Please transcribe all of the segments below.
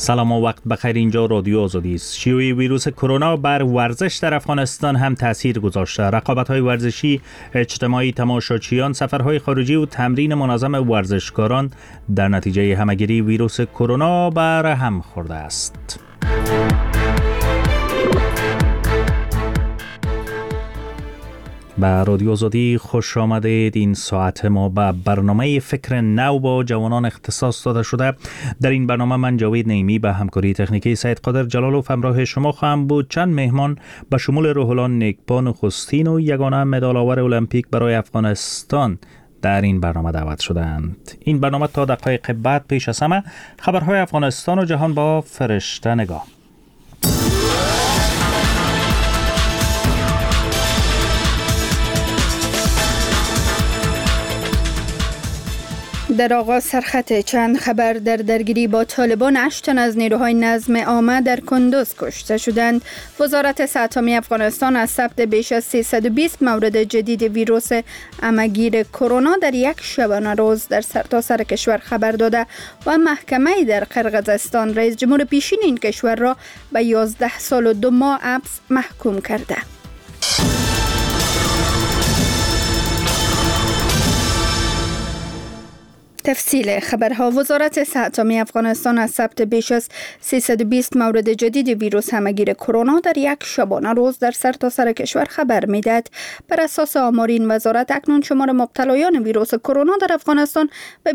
سلام و وقت بخیر. اینجا رادیو آزادی است. شیوع ویروس کرونا بر ورزش در افغانستان هم تاثیر گذاشته. رقابت‌های ورزشی، اجتماعی، تماشاچیان، سفرهای خارجی و تمرین منظم ورزشکاران در نتیجه همه‌گیری ویروس کرونا بر هم خورده است. به رادیو آزادی خوش آمدید. این ساعت ما به برنامه فکر نو با جوانان اختصاص داده شده. در این برنامه من جاوید نعیمی به همکاری تکنیکی سید قادر جلالوف همراه شما خواهم بود. چند مهمان به شمول روح‌الله نیکپا نخستین و یگانه مدال آور المپیک برای افغانستان در این برنامه دعوت شدند. این برنامه تا دقایق بعد پیش از همه خبرهای افغانستان و جهان با فرشته نگاه. در آغاز سرخط چند خبر. در درگیری با طالبان 8 تن از نیروهای نظم عامه در کندوز کشته شدند. وزارت صحت عامه افغانستان از ثبت بیش از 320 مورد جدید ویروس همه‌گیر کرونا در یک شبانه روز در سرتاسر کشور خبر داده و محکمه در قرقیزستان رئیس جمهور پیشین این کشور را به 11 سال و 2 ماه حبس محکوم کرده. تفصیل خبرها. وزارت صحت عامه افغانستان از ثبت بیش از 320 مورد جدید ویروس همه‌گیر کرونا در یک شبانه روز در سرتاسر کشور خبر می‌دهد. بر اساس آمار این وزارت اکنون شمار مبتلایان ویروس کرونا در افغانستان به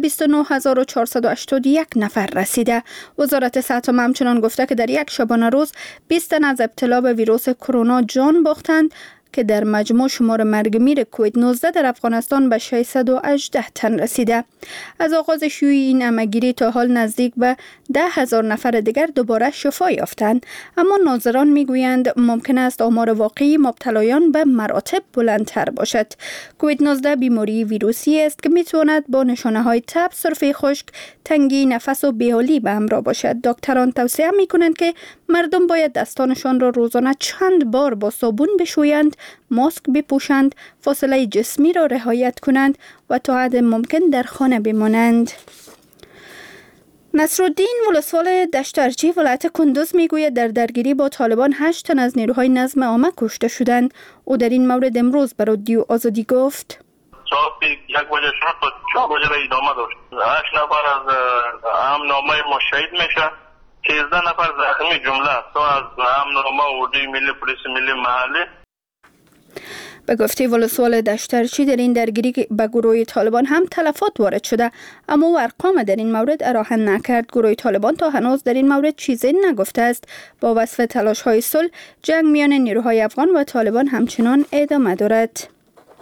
29481 نفر رسیده. وزارت صحت عامه همچنان گفته که در یک شبانه روز 20 تن از ابتلا به ویروس کرونا جان باختند که در مجموع شمار مرگ میر کووید 19 در افغانستان به 618 تن رسیده. از آغاز شیوع این همه‌گیری تا حال نزدیک به 10,000 نفر دیگر دوباره شفا یافتند، اما ناظران میگویند ممکن است آمار واقعی مبتلایان به مراتب بلندتر باشد. کووید 19 بیماری ویروسی است که میتواند با نشانه‌های تب، سرفه خشک، تنگی نفس و بی‌حالی به همراه باشد. دکتران توصیه میکنند که مردم باید دستانشان را روزانه چند بار با صابون بشویند، ماسک بپوشند، فاصله جسمی را رعایت کنند و تا حد ممکن در خانه بمانند. نصرالدین ولسوال دشتارچی ولایت کندوز میگوید در درگیری با طالبان 8 تن از نیروهای نظم عامه کشته شدند. او در این مورد امروز به رادیو آزادی گفت: ساعت 1 بجه شد تا 4 بجه را ادامه داشت. 8 نفر از امن‌نامه ما شهید میشه، 13 نفر زخمی جمله تو از امن‌نامه اردوی ملی پلیس ملی محلی. به گفته ولسوال دشتارچی در این درگیری به گروه طالبان هم تلفات وارد شده، اما او ارقام در این مورد اراحه نکرد. گروه طالبان تا هنوز در این مورد چیزی نگفته است. با وصف تلاش‌های صلح، جنگ میان نیروهای افغان و طالبان همچنان ادامه دارد.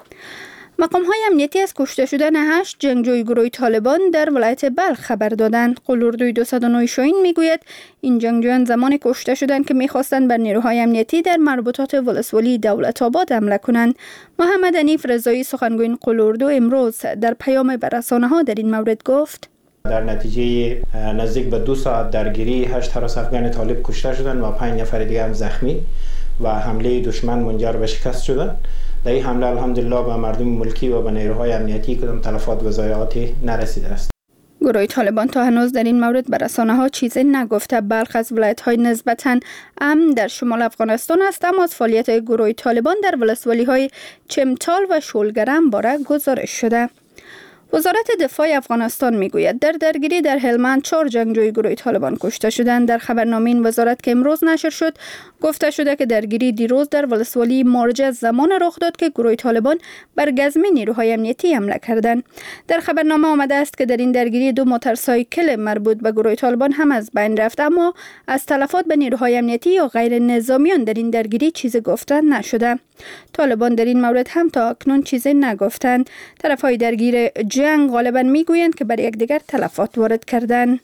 مقام‌های امنیتی از کشته شدن 8 جنگجوی گروه طالبان در ولایت بلخ خبر دادند. قلوردوی 209 شاهین میگوید این جنگجویان زمان کشته شدند که می‌خواستند بر نیروهای امنیتی در مربوطات ولسوالی دولت آباد حمله کنند. محمد حنیف رضایی سخنگوی قلوردو امروز در پیام به رسانه‌ها در این مورد گفت: در نتیجه نزدیک به 2 ساعت درگیری 8 هراس افغان طالب کشته شدند و 5 نفر دیگر هم زخمی و حمله دشمن منجر به شکست شدند. در این حمله الحمدلله به مردم ملکی و به نیروهای امنیتی کدام تلفات و ضایعاتی نرسیده است. گروه طالبان تا هنوز در این مورد به رسانه‌ها چیزی نگفته. بلخ از ولایت‌های نسبتاً امن در شمال افغانستان است، اما از فعالیت گروه طالبان در ولسوالی‌های چمتال و شولگرم باره گزارش شده. وزارت دفاع افغانستان میگوید در درگیری در هلمند 4 جنگجوی گروه طالبان کشته شدند. در خبرنامه این وزارت که امروز نشر شد گفته شده که درگیری دیروز در ولسوالی مارجه زمان رخ داد که گروه طالبان بر گزم نیروهای امنیتی حمله کردند. در خبرنامه آمده است که در این درگیری 2 موتورسایکل مربوط به گروه طالبان هم از بین رفت، اما از تلفات به نیروهای امنیتی یا غیر نظامیان در این درگیری چیزی گفته نشده. طالبان در این مورد هم تا اکنون چیزی نگفتند. طرفهای درگیر جنگ غالبا میگویند که بر یکدیگر تلفات وارد کردند.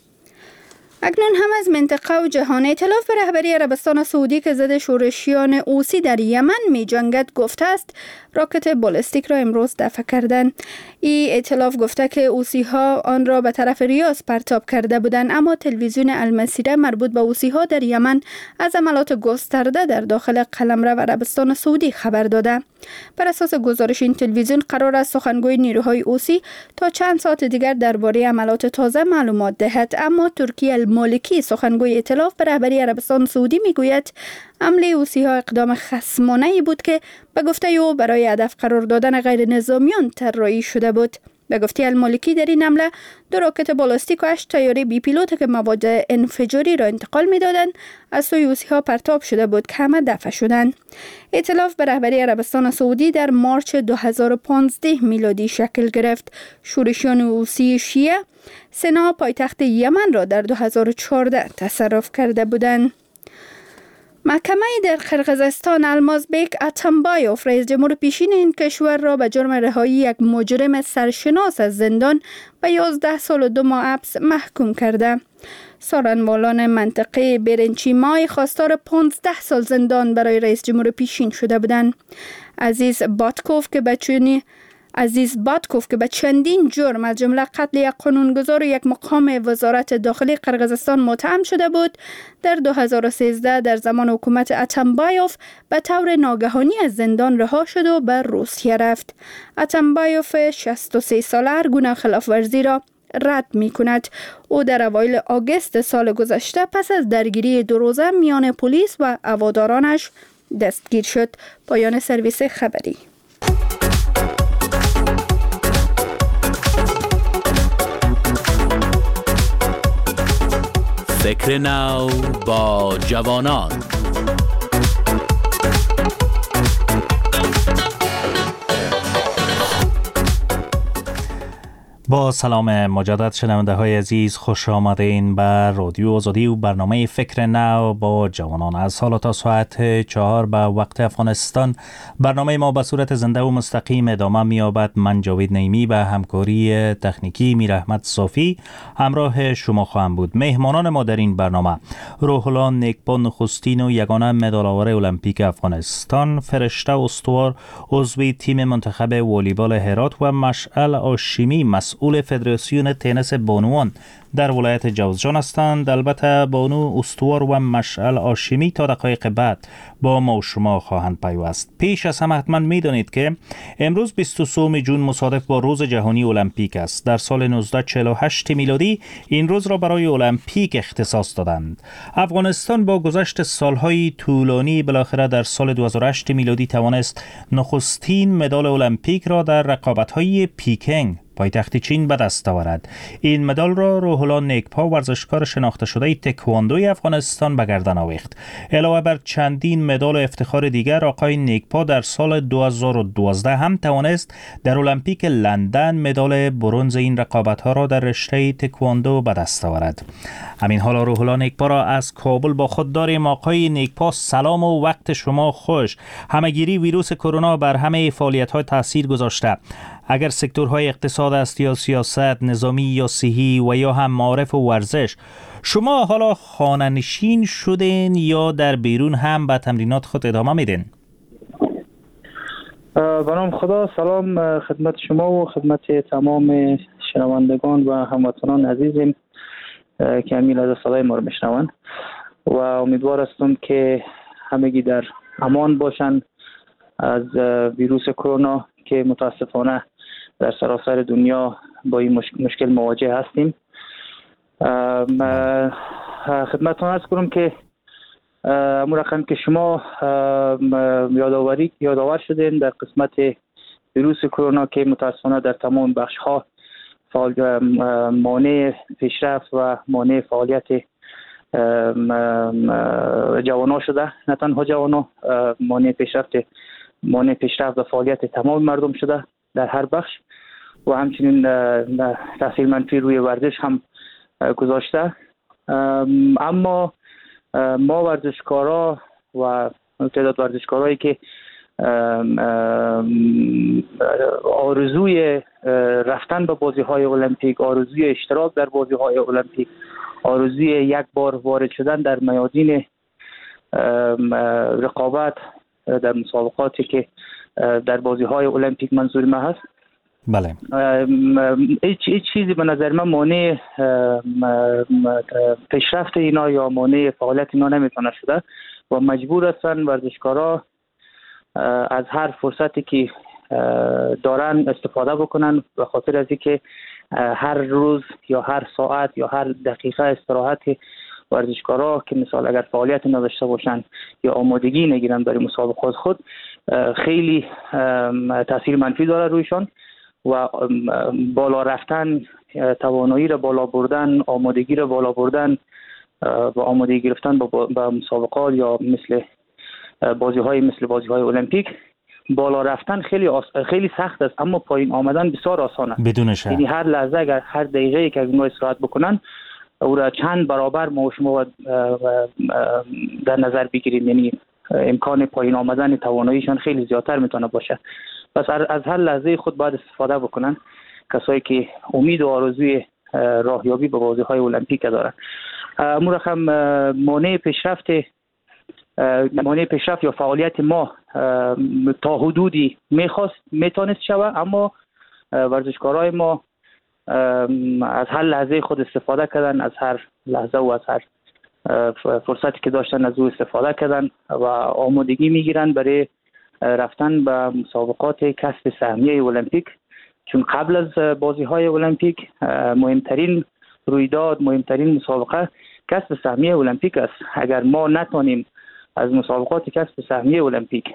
اکنون هم از منطقه و جهان. ائتلاف به رهبری عربستان سعودی که ضد شورشیان حوثی در یمن می جنگد گفته است راکت بالستیک را امروز دفع کردند. این ائتلاف گفته که حوثی ها آن را به طرف ریاض پرتاب کرده بودند، اما تلویزیون المسیره مربوط به حوثی ها در یمن از عملیات گسترده در داخل قلمرو عربستان سعودی خبر داده. بر اساس گزارش این تلویزیون قرار است سخنگوی نیروهای حوثی تا چند ساعت دیگر درباره عملیات تازه معلومات دهد، اما ترکیه المالکی سخنگوی ائتلاف به رهبری عربستان سعودی میگوید حمله حوثی‌ها اقدام خصمانه‌ای بود که به گفته او برای هدف قرار دادن غیر نظامیان طراحی شده بود. به گفته المالکی در این حمله 2 راکت بالستیک و 8 طیاره بی پیلوت که مواد انفجاری را انتقال می‌دادند از سوی حوثی‌ها پرتاب شده بود که همه دفع شدند. ائتلاف به رهبری عربستان سعودی در مارچ 2015 میلادی شکل گرفت. شورشیان حوثی شیعه سنا پایتخت یمن را در 2014 تصرف کرده بودند. محکمه در قرقیزستان المازبek اتمبایوف رئیس جمهور پیشین این کشور را به جرم رهایی یک مجرم سرشناس از زندان به 11 سال و 2 ماه حبس محکوم کرده. سارنوالان منطقه برنچیمای خواستار 15 سال زندان برای رئیس جمهور پیشین شده بودند. عزیز باتکوف که به چندین جرم از جمله قتل یک قانونگذار و یک مقام وزارت داخلی قرقیزستان متهم شده بود، در 2013 در زمان حکومت اتمبایوف به طور ناگهانی از زندان رها شد و به روسیه رفت. اتمبایوف 63 ساله هر گونه خلاف ورزی را رد می کند. او در اوایل آگوست سال گذشته پس از درگیری 2 روزه میان پلیس و هوادارانش دستگیر شد. پایان سرویس خبری. فکر نو با جوانان. با سلام مجدد شنونده های عزیز، خوش آمدین به رادیو آزادی و برنامه فکر نو با جوانان. از حالا تا ساعت 4 به وقت افغانستان برنامه ما به صورت زنده و مستقیم ادامه می‌یابد. من جاوید نیمی به همکاری تکنیکی میر احمد صافی همراه شما خواهم بود. مهمانان ما در این برنامه: روح الله نیکپا نخستین و یگانه مدال آور المپیک افغانستان، فرشته استوار عضو تیم منتخب والیبال هرات و مشعل هاشمی مسئول فدراسیون تنیس بانوان در ولایت جوزجان هستند. البته بانو استوار و مشعل هاشمی تا دقایق بعد با ما و شما خواهند پیوست. پیش از همه حتما میدانید که امروز 23 جون مصادف با روز جهانی المپیک است. در سال 1948 میلادی این روز را برای المپیک اختصاص دادند. افغانستان با گذشت سالهای طولانی بالاخره در سال 2008 میلادی توانست نخستین مدال المپیک را در رقابت‌های پیکینگ پایتخت چین به دست آورد. این مدال را روح الله نیکپا ورزشکار شناخته شده تکواندوی افغانستان به گردن آویخت. علاوه بر چندین مدال و افتخار دیگر، آقای نیکپا در سال 2012 هم توانست در المپیک لندن مدال برنز این رقابت‌ها را در رشته تکواندو به دست آورد. همین حالا روح الله نیکپا را از کابل با خود داریم. آقای نیکپا سلام و وقت شما خوش. همه‌گیری ویروس کرونا بر همه فعالیت‌ها تاثیر گذاشته. اگر سکتورهای اقتصاد است یا سیاست، نظامی یا صحی و یا هم معارف و ورزش، شما حالا خانه‌نشین شدین یا در بیرون هم به تمرینات خود ادامه میدین؟ به نام خدا، سلام خدمت شما و خدمت تمام شنوندگان و هموطنان عزیزم که همین لحظه صدای ما رو میشنوند و امیدوار هستم که همگی در امان باشند از ویروس کرونا که متاسفانه در سراسر دنیا با این مشکل مواجه هستیم. خدمتتون عرض کنم که امور رقم که شما یادآور شدین در قسمت ویروس کرونا که متاسفانه در تمام بخش‌ها مانع پیشرفت و مانع فعالیت جوانان شده، نه تنها جوانان، مانع پیشرفت و فعالیت تمام مردم شده در هر بخش و همچنین تاثیر منفی روی ورزش هم گذاشته. اما ما ورزشکارا و تعداد ورزشکارایی که آرزوی رفتن به بازی‌های المپیک، آرزوی اشتراک در بازی‌های المپیک، آرزوی یک بار وارد شدن در میادین رقابت در مسابقاتی که در بازی‌های المپیک منظور ما هست، بله، هیچ چیزی به نظر من مانع پیشرفت اینا یا مانع فعالیت اینا نمیتونه شده و مجبور هستن ورزشکارا از هر فرصتی که دارن استفاده بکنن به خاطر از اینکه هر روز یا هر ساعت یا هر دقیقه استراحت ورزشکارا که مثال اگر فعالیت نداشته باشن یا آمادگی نگیرن برای مسابقات خود خیلی تاثیر منفی داره رویشان و بالا رفتن، توانایی را بالا بردن، آمادگی را بالا بردن و آمادگی گرفتن با مسابقات یا مثل بازی‌های المپیک بالا رفتن خیلی سخت است، اما پایین آمدن بسیار آسانه. بدون شک. یعنی هر لحظه اگر هر دقیقه که از اونها استراحت بکنن او را چند برابر ما و شما در نظر بگیریم، یعنی امکان پایین آمدن تواناییشان خیلی زیادتر میتونه باشه. پس از هر لحظه خود باید استفاده بکنن کسایی که امید و آرزوی راهیابی به بازی‌های المپیک دارن. امور هم مانع پیشرفت یا فعالیت ما تا حدودی میتونست شود، اما ورزشکارای ما از هر لحظه خود استفاده کردن، از هر لحظه و از هر فرصتی که داشتن از او استفاده کردن و آمادگی میگیرن برای رفتن به مسابقات کسب سهمیه المپیک، چون قبل از بازی‌های المپیک مهمترین رویداد، مهمترین مسابقه کسب سهمیه المپیک است. اگر ما نتونیم از مسابقات کسب سهمیه المپیک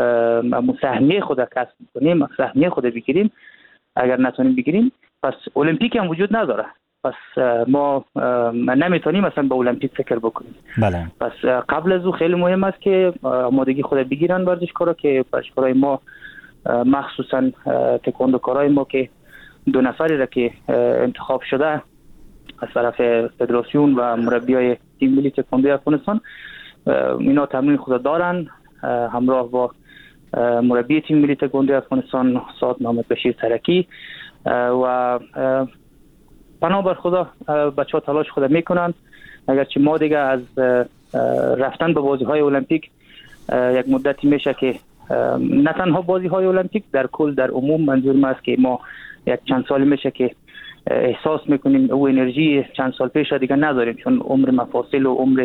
سهمیه خود کسب کنیم، سهمیه خود بگیریم، اگر نتونیم بگیریم پس المپیک هم وجود نداره. پس ما نمیتونیم اصلا به المپیک فکر بکنیم. بله. پس قبل از او خیلی مهم است که آمادگی خود بگیرن ورزشکارا، که ورزشکارای ما مخصوصا تکواندوکارای ما که 2 نفری را که انتخاب شده از طرف فدراسیون و مربیای تیم ملی تکواندو افغانستان، اینا تمرین خود دارن همراه با مربی تیم ملی تکواندو افغانستان استاد محمد بشیر ترکی و پناه بر خدا بچه‌ها تلاش خود میکنن. اگرچه ما دیگه از رفتن به بازی‌های المپیک یک مدتی میشه که نه تنها بازی‌های المپیک، در کل در عموم منظور ما است که ما یک چند سال میشه که احساس میکنیم او انرژی چند سال پیش دیگه نداریم، چون عمر مفاصل و عمر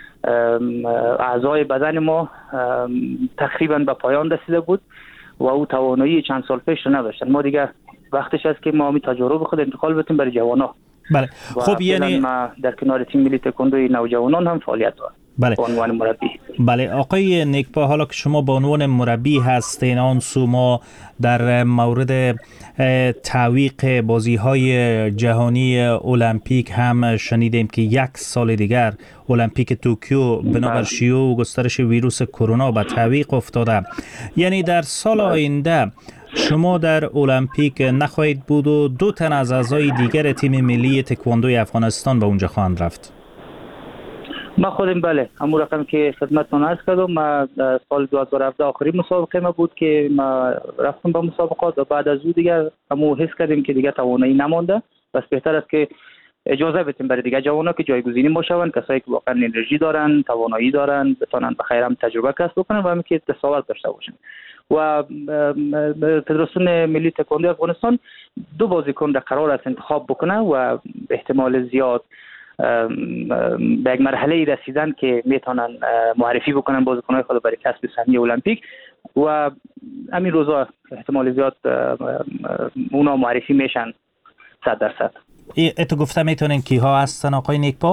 اعضای بدن ما تقریبا به پایان رسیده بود و او توانایی چند سال پیش رو نداشتن. ما دیگه وقتش است که ما می تجربه خود انتقال بدیم برای جوانان. بله. خب یعنی ما در کنار تیم ملی تکواندوی نوجوانان هم فعالیت داریم. بله. به عنوان مربی. بله آقای نیکپا، حالا که شما به عنوان مربی هستین، آن سو ما در مورد تعویق بازی‌های جهانی المپیک هم شنیدیم که 1 سال دیگر المپیک توکیو بنابر شیوع و گسترش ویروس کرونا به تعویق افتاده. یعنی در سال آینده شما در المپیک نخواهید بود و 2 تن از اعضای دیگر تیم ملی تکواندوی افغانستان به اونجا خواهند رفت. ما خودم بله همون رقم که خدمتتون عرض کردم، ما سال 2017 آخرین مسابقه ما بود که ما رفتم به مسابقات و بعد از او دیگه همو حس کردیم که دیگه توانایی نمانده. بس بهتر است که اجازه بدیم برای دیگه جوانا که جایگزینی ما شوند، کسایی که واقعا انرژی دارن، توانایی دارن، بتونن بخیر هم تجربه کسب بکنن و هم که دستاورد داشته باشن. و فدراسیون ملی تکواندو افغانستان 2 بازیکن را قرار است انتخاب بکنه و به احتمال زیاد به یک مرحله رسیدن که میتونن معرفی بکنن بازیکن‌های خود برای کسب سهمیه المپیک و همین روزا احتمال زیاد اونا معرفی میشن 100%. اتو گفته میتونین کیها هستن آقای نیکپا؟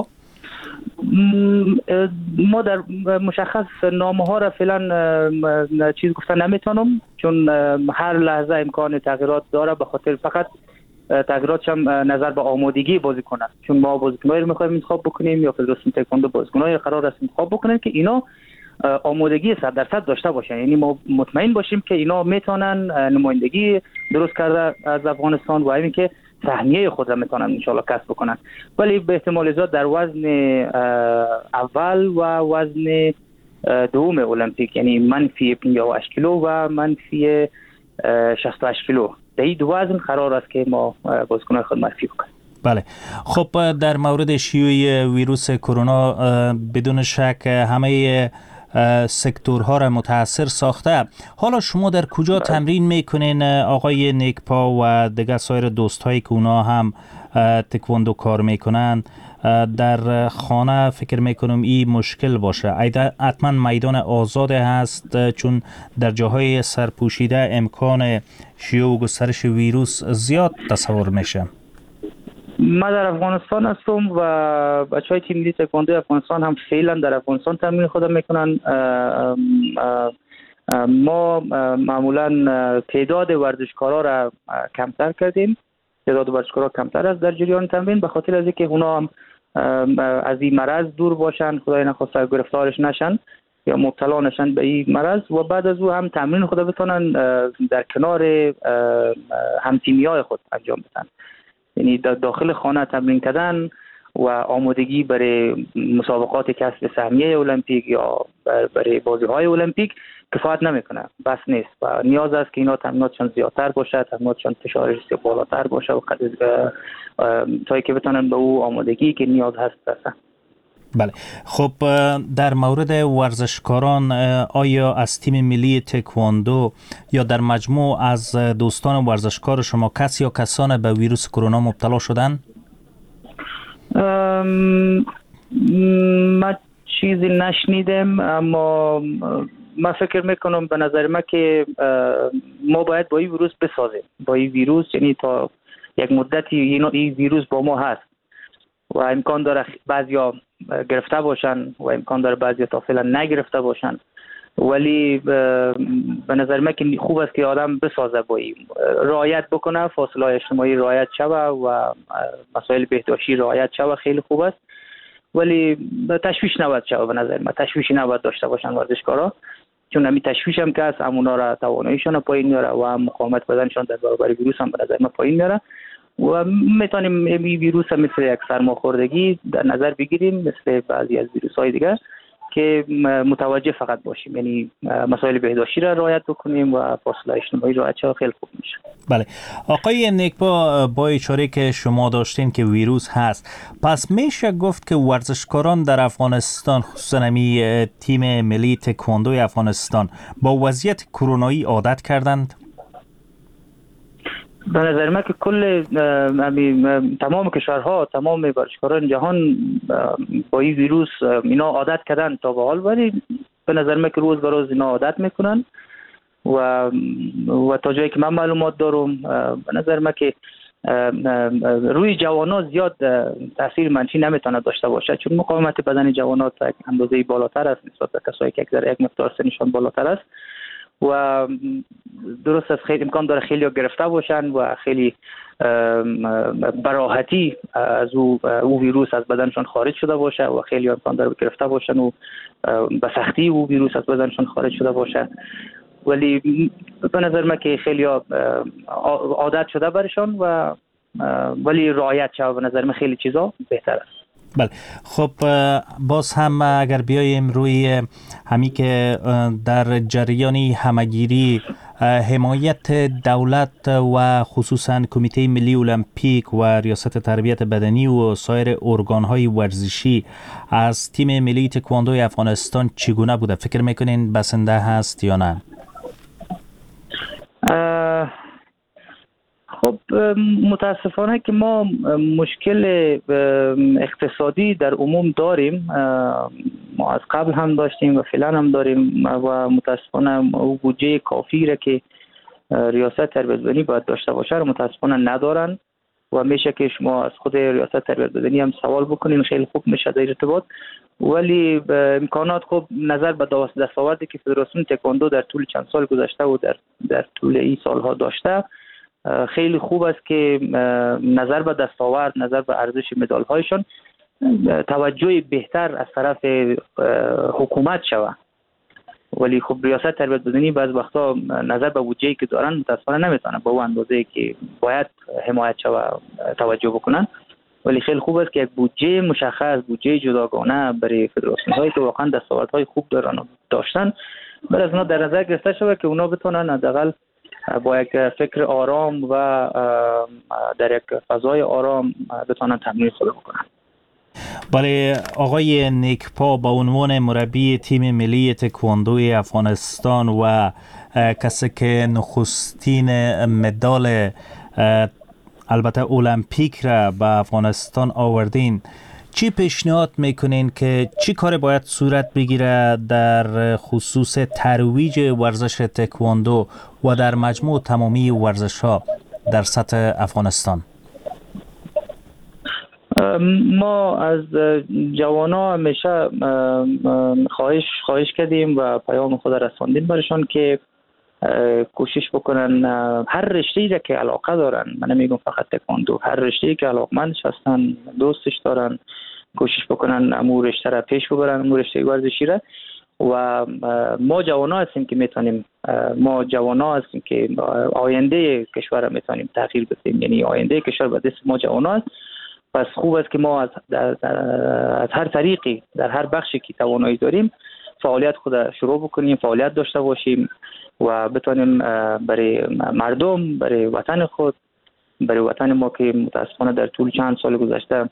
ما در مشخص نامه ها را فعلا چیز گفتن نمیتونم، چون هر لحظه امکان تغییرات داره، به خاطر فقط تغییراتش هم نظر به آمادگی بازیکن است، چون ما بازیکنایی رو می‌خوایم انتخاب بکنیم یا فدراسیون تکواندو بازیکنایی قرار است انتخاب بکنن که اینا آمادگی 100% داشته باشن، یعنی ما مطمئن باشیم که اینا میتونن نمایندگی درست کرده از افغانستان و همین که سهمیه خود را میتونن ان شاء الله کسب بکنن. ولی به احتمال زیاد در وزن اول و وزن دوم المپیک، یعنی منفی 58 کیلو و منفی 68 کیلو، در این 2 وزن قرار است که ما بازیکنان خود معرفی بکنیم. بله. خب در مورد شیوع ویروس کرونا بدون شک همه سکتورها را متاثر ساخته. حالا شما در کجا تمرین میکنین آقای نیکپا و دیگه سایر دوستایی که اونا هم تکواندو کار میکنن؟ در خانه فکر میکنم این مشکل باشه. حتما میدان آزاد هست، چون در جاهای سرپوشیده امکان شیوع و گسترش ویروس زیاد تصور میشه. من در افغانستان هستم و بچهای تیم ملی تکواندو افغانستان هم فعلا در افغانستان تمرین خود میکنن. ما معمولا تعداد ورزشکارا را کمتر کردیم. تعداد ورزشکارا کمتر است در جریان تمرین، به خاطر از اینکه اونا هم از این مرض دور باشن، خدای نخواسته گرفتارش نشن یا مبتلا نشن به این مرض، و بعد از او هم تمرین خود بتونن در کنار همتیمیای خود انجام بدن. یعنی داخل خانه تمرین کردن و آمادگی برای مسابقات کسب سهمیه المپیک یا برای بازی‌های المپیک کفایت نمیکنه، بس نیست و نیاز است که اینا تمریناتشان زیادتر باشه، تمریناتشان فشارش بالاتر باشه و تا که بتونن به او آمادگی که نیاز هست برسن. بله، خب در مورد ورزشکاران، آیا از تیم ملی تکواندو یا در مجموع از دوستان ورزشکار شما کسی یا کسان به ویروس کرونا مبتلا شدن؟ من چیزی نشنیدم، اما من فکر میکنم به نظر من که ما باید با این ویروس بسازیم. با این ویروس، یعنی تا یک مدتی این ویروس با ما هست و امکان داره بعضیا گرفته باشن و امکان داره بعضیا تا فعلا نگرفته باشن، ولی به نظر من که خوب است که آدم بسازه، با این رعایت بکنه، فاصله اجتماعی رعایت شوه و مسائل بهداشتی رعایت شوه، خیلی خوب است. ولی تشویش نباید شوه. به نظر من تشویشی نباید داشته باشن ورزشکارا، چون همین تشویش هم که است اونا را تواناییشون پایین میاره و هم مقاومت بدنشون در برابر ویروس هم به نظر من پایین میاره و میتونیم این ویروس هم مثل یک سرماخوردگی در نظر بگیریم، مثل بعضی از ویروس‌های دیگر که متوجه فقط باشیم، یعنی مسائل بهداشتی را رعایت بکنیم و فاصله اجتماعی رعایت شه، خیلی خوب میشه. بله آقای نیکبا، با اشاره که شما داشتین که ویروس هست، پس میشه گفت که ورزشکاران در افغانستان، خصوصا تیم ملی تکواندو افغانستان، با وضعیت کرونایی عادت کردند؟ به نظر من که کل تمام کشورها، تمام ورزشکاران جهان با این ویروس اینا عادت کردن تا به حال، ولی به نظر من که روز به روز اینا عادت میکنن و تا جایی که من معلومات دارم به نظر من که روی جوانان زیاد تاثیر منفی نمیتونه داشته باشه، چون مقاومت بدن جوانان تا اندازه بالاتر است نسبت به کسایی که یک مقدار سنشان بالاتر است و درست است خیلی امکان داره خیلی گرفته باشن و خیلی براحتی از او ویروس از بدنشان خارج شده باشه و خیلی امکان داره گرفته باشن و به سختی او ویروس از بدنشان خارج شده باشه، ولی به نظر من که خیلی عادت شده برشان و ولی رعایت شده به نظر من خیلی چیزا بهتر است. بله، خب باز هم اگر بیایم روی همی که در جریان همگیری حمایت دولت و خصوصا کمیته ملی المپیک و ریاست تربیت بدنی و سایر ارگان‌های ورزشی از تیم ملی تکواندو افغانستان چگونه بوده؟ فکر میکنین بسنده هست یا نه؟ خب متاسفانه که ما مشکل اقتصادی در عموم داریم، ما از قبل هم داشتیم و فعلا هم داریم و متاسفانه او بودجه کافی را که ریاست تربیت بدنی باید داشته باشه رو متاسفانه ندارن و میشه که شما از خود ریاست تربیت بدنی هم سوال بکنین، خیلی خوب میشه در ارتباط، ولی امکانات خوب نظر به دستاوردی که فدراسیون تکواندو در طول چند سال گذشته و در طول این سالها داشته خیلی خوب است که نظر به دستاورد، نظر به ارزش مدال هایشان توجه بهتر از طرف حکومت شود، ولی خب ریاست تربیت بدنی بعض وقتا نظر به بودجه‌ای که دارن متاسفانه نمیتونه با اون اندازه‌ای که باید حمایت شود توجه بکنن، ولی خیلی خوب است که یک بودجه مشخص، بودجه جداگانه برای فدراسیون هایی که واقعا دستاوردهای خوب دارن و داشتن برای از اونا در نظر گرفته شود که اونا بتونن حداقل با یک فکر آرام و در یک فضای آرام بتونن تمرین خود بکنن. بله آقای نیکپا، با عنوان مربی تیم ملی تکواندوی افغانستان و کسی که نخستین مدال البته المپیک را به افغانستان آوردین، چی پیشنهاد میکنین که چی کار باید صورت بگیره در خصوص ترویج ورزش تکواندو و در مجموع تمامی ورزش ها در سطح افغانستان؟ ما از جوانا همیشه خواهش کردیم و پیام خود رساندیم برشان که کوشش بکنن هر رشته‌ای را که علاقه دارن، من نمیگم فقط تکواندو، هر رشته‌ای که علاقمندش هستن، دوستش دارن، کوشش بکنن امور رشته را پیش ببرن، امور رشته ورزشی را. و ما جوانا هستیم که میتونیم، ما جوانا هستیم که آینده کشور را میتونیم تغییر بدیم، یعنی آینده کشور به دست ما جوانا است. پس خوب است که ما از هر طریقی در هر بخشی که توانایی داریم فعالیت خود شروع بکنیم، فعالیت داشته باشیم و بتونیم برای مردم، برای وطن خود، برای وطن ما که متاسفانه در طول چند سال گذشته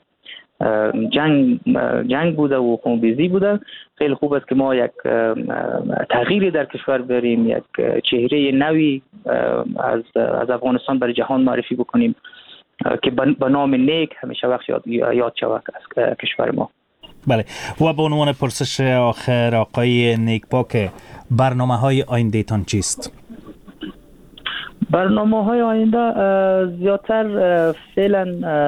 جنگ بوده و خونریزی بوده، خیلی خوب است که ما یک تغییری در کشور بریم، یک چهره نوی از افغانستان برای جهان معرفی بکنیم که به نام نیک همیشه وقت یاد شود از کشور ما. بله. و به عنوان پرسش آخر آقای نیکپاک، برنامه‌های آینده تان چیست؟ برنامه‌های آینده زیادتر فعلا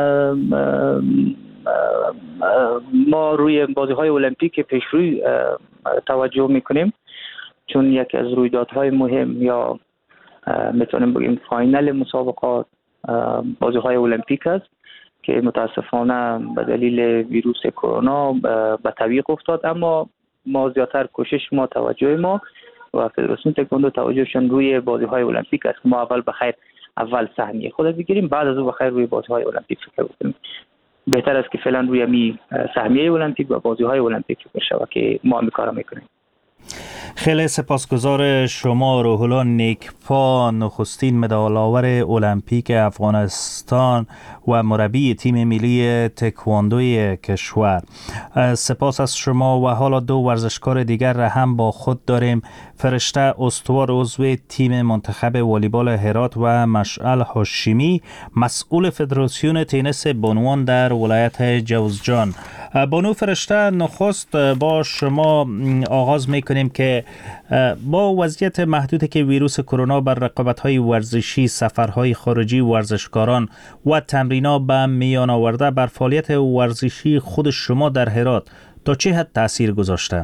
ما روی بازی‌های المپیک پیشروی توجه می‌کنیم، چون یکی از رویدادهای مهم یا میتونیم بگیم فاینال مسابقات بازی‌های المپیک است که متاسفانه به دلیل ویروس کرونا به تعویق افتاد. اما ما زیادتر کوشش ما، توجه ما و فدراسیون تکواندو توجهشون روی بازی‌های المپیک است که ما اول سهمیه خود بگیریم، بعد از اون بخیر روی بازی‌های المپیک فکر کنیم. بهتر است که فعلا روی سهمیه المپیک و بازی‌های المپیک فکر شود که ما هم کارا می‌کنیم. خیلی سپاسگزار شما روح الله نیکپا، نخستین مدال آور المپیک افغانستان و مربی تیم ملی تکواندوی کشور. سپاس از شما. و حالا دو ورزشکار دیگر را هم با خود داریم. فرشته استوار عضو تیم منتخب والیبال هرات و مشعل هاشمی مسئول فدراسیون تنیس بانوان در ولایت جوزجان. بانو فرشته، نخست با شما آغاز میکنیم که با وضعیت محدودی که ویروس کرونا بر رقابت‌های ورزشی، سفرهای خارجی ورزشکاران و تمرینات به میان آورده، بر فعالیت ورزشی خود شما در هرات تا چه حد تأثیر گذاشته؟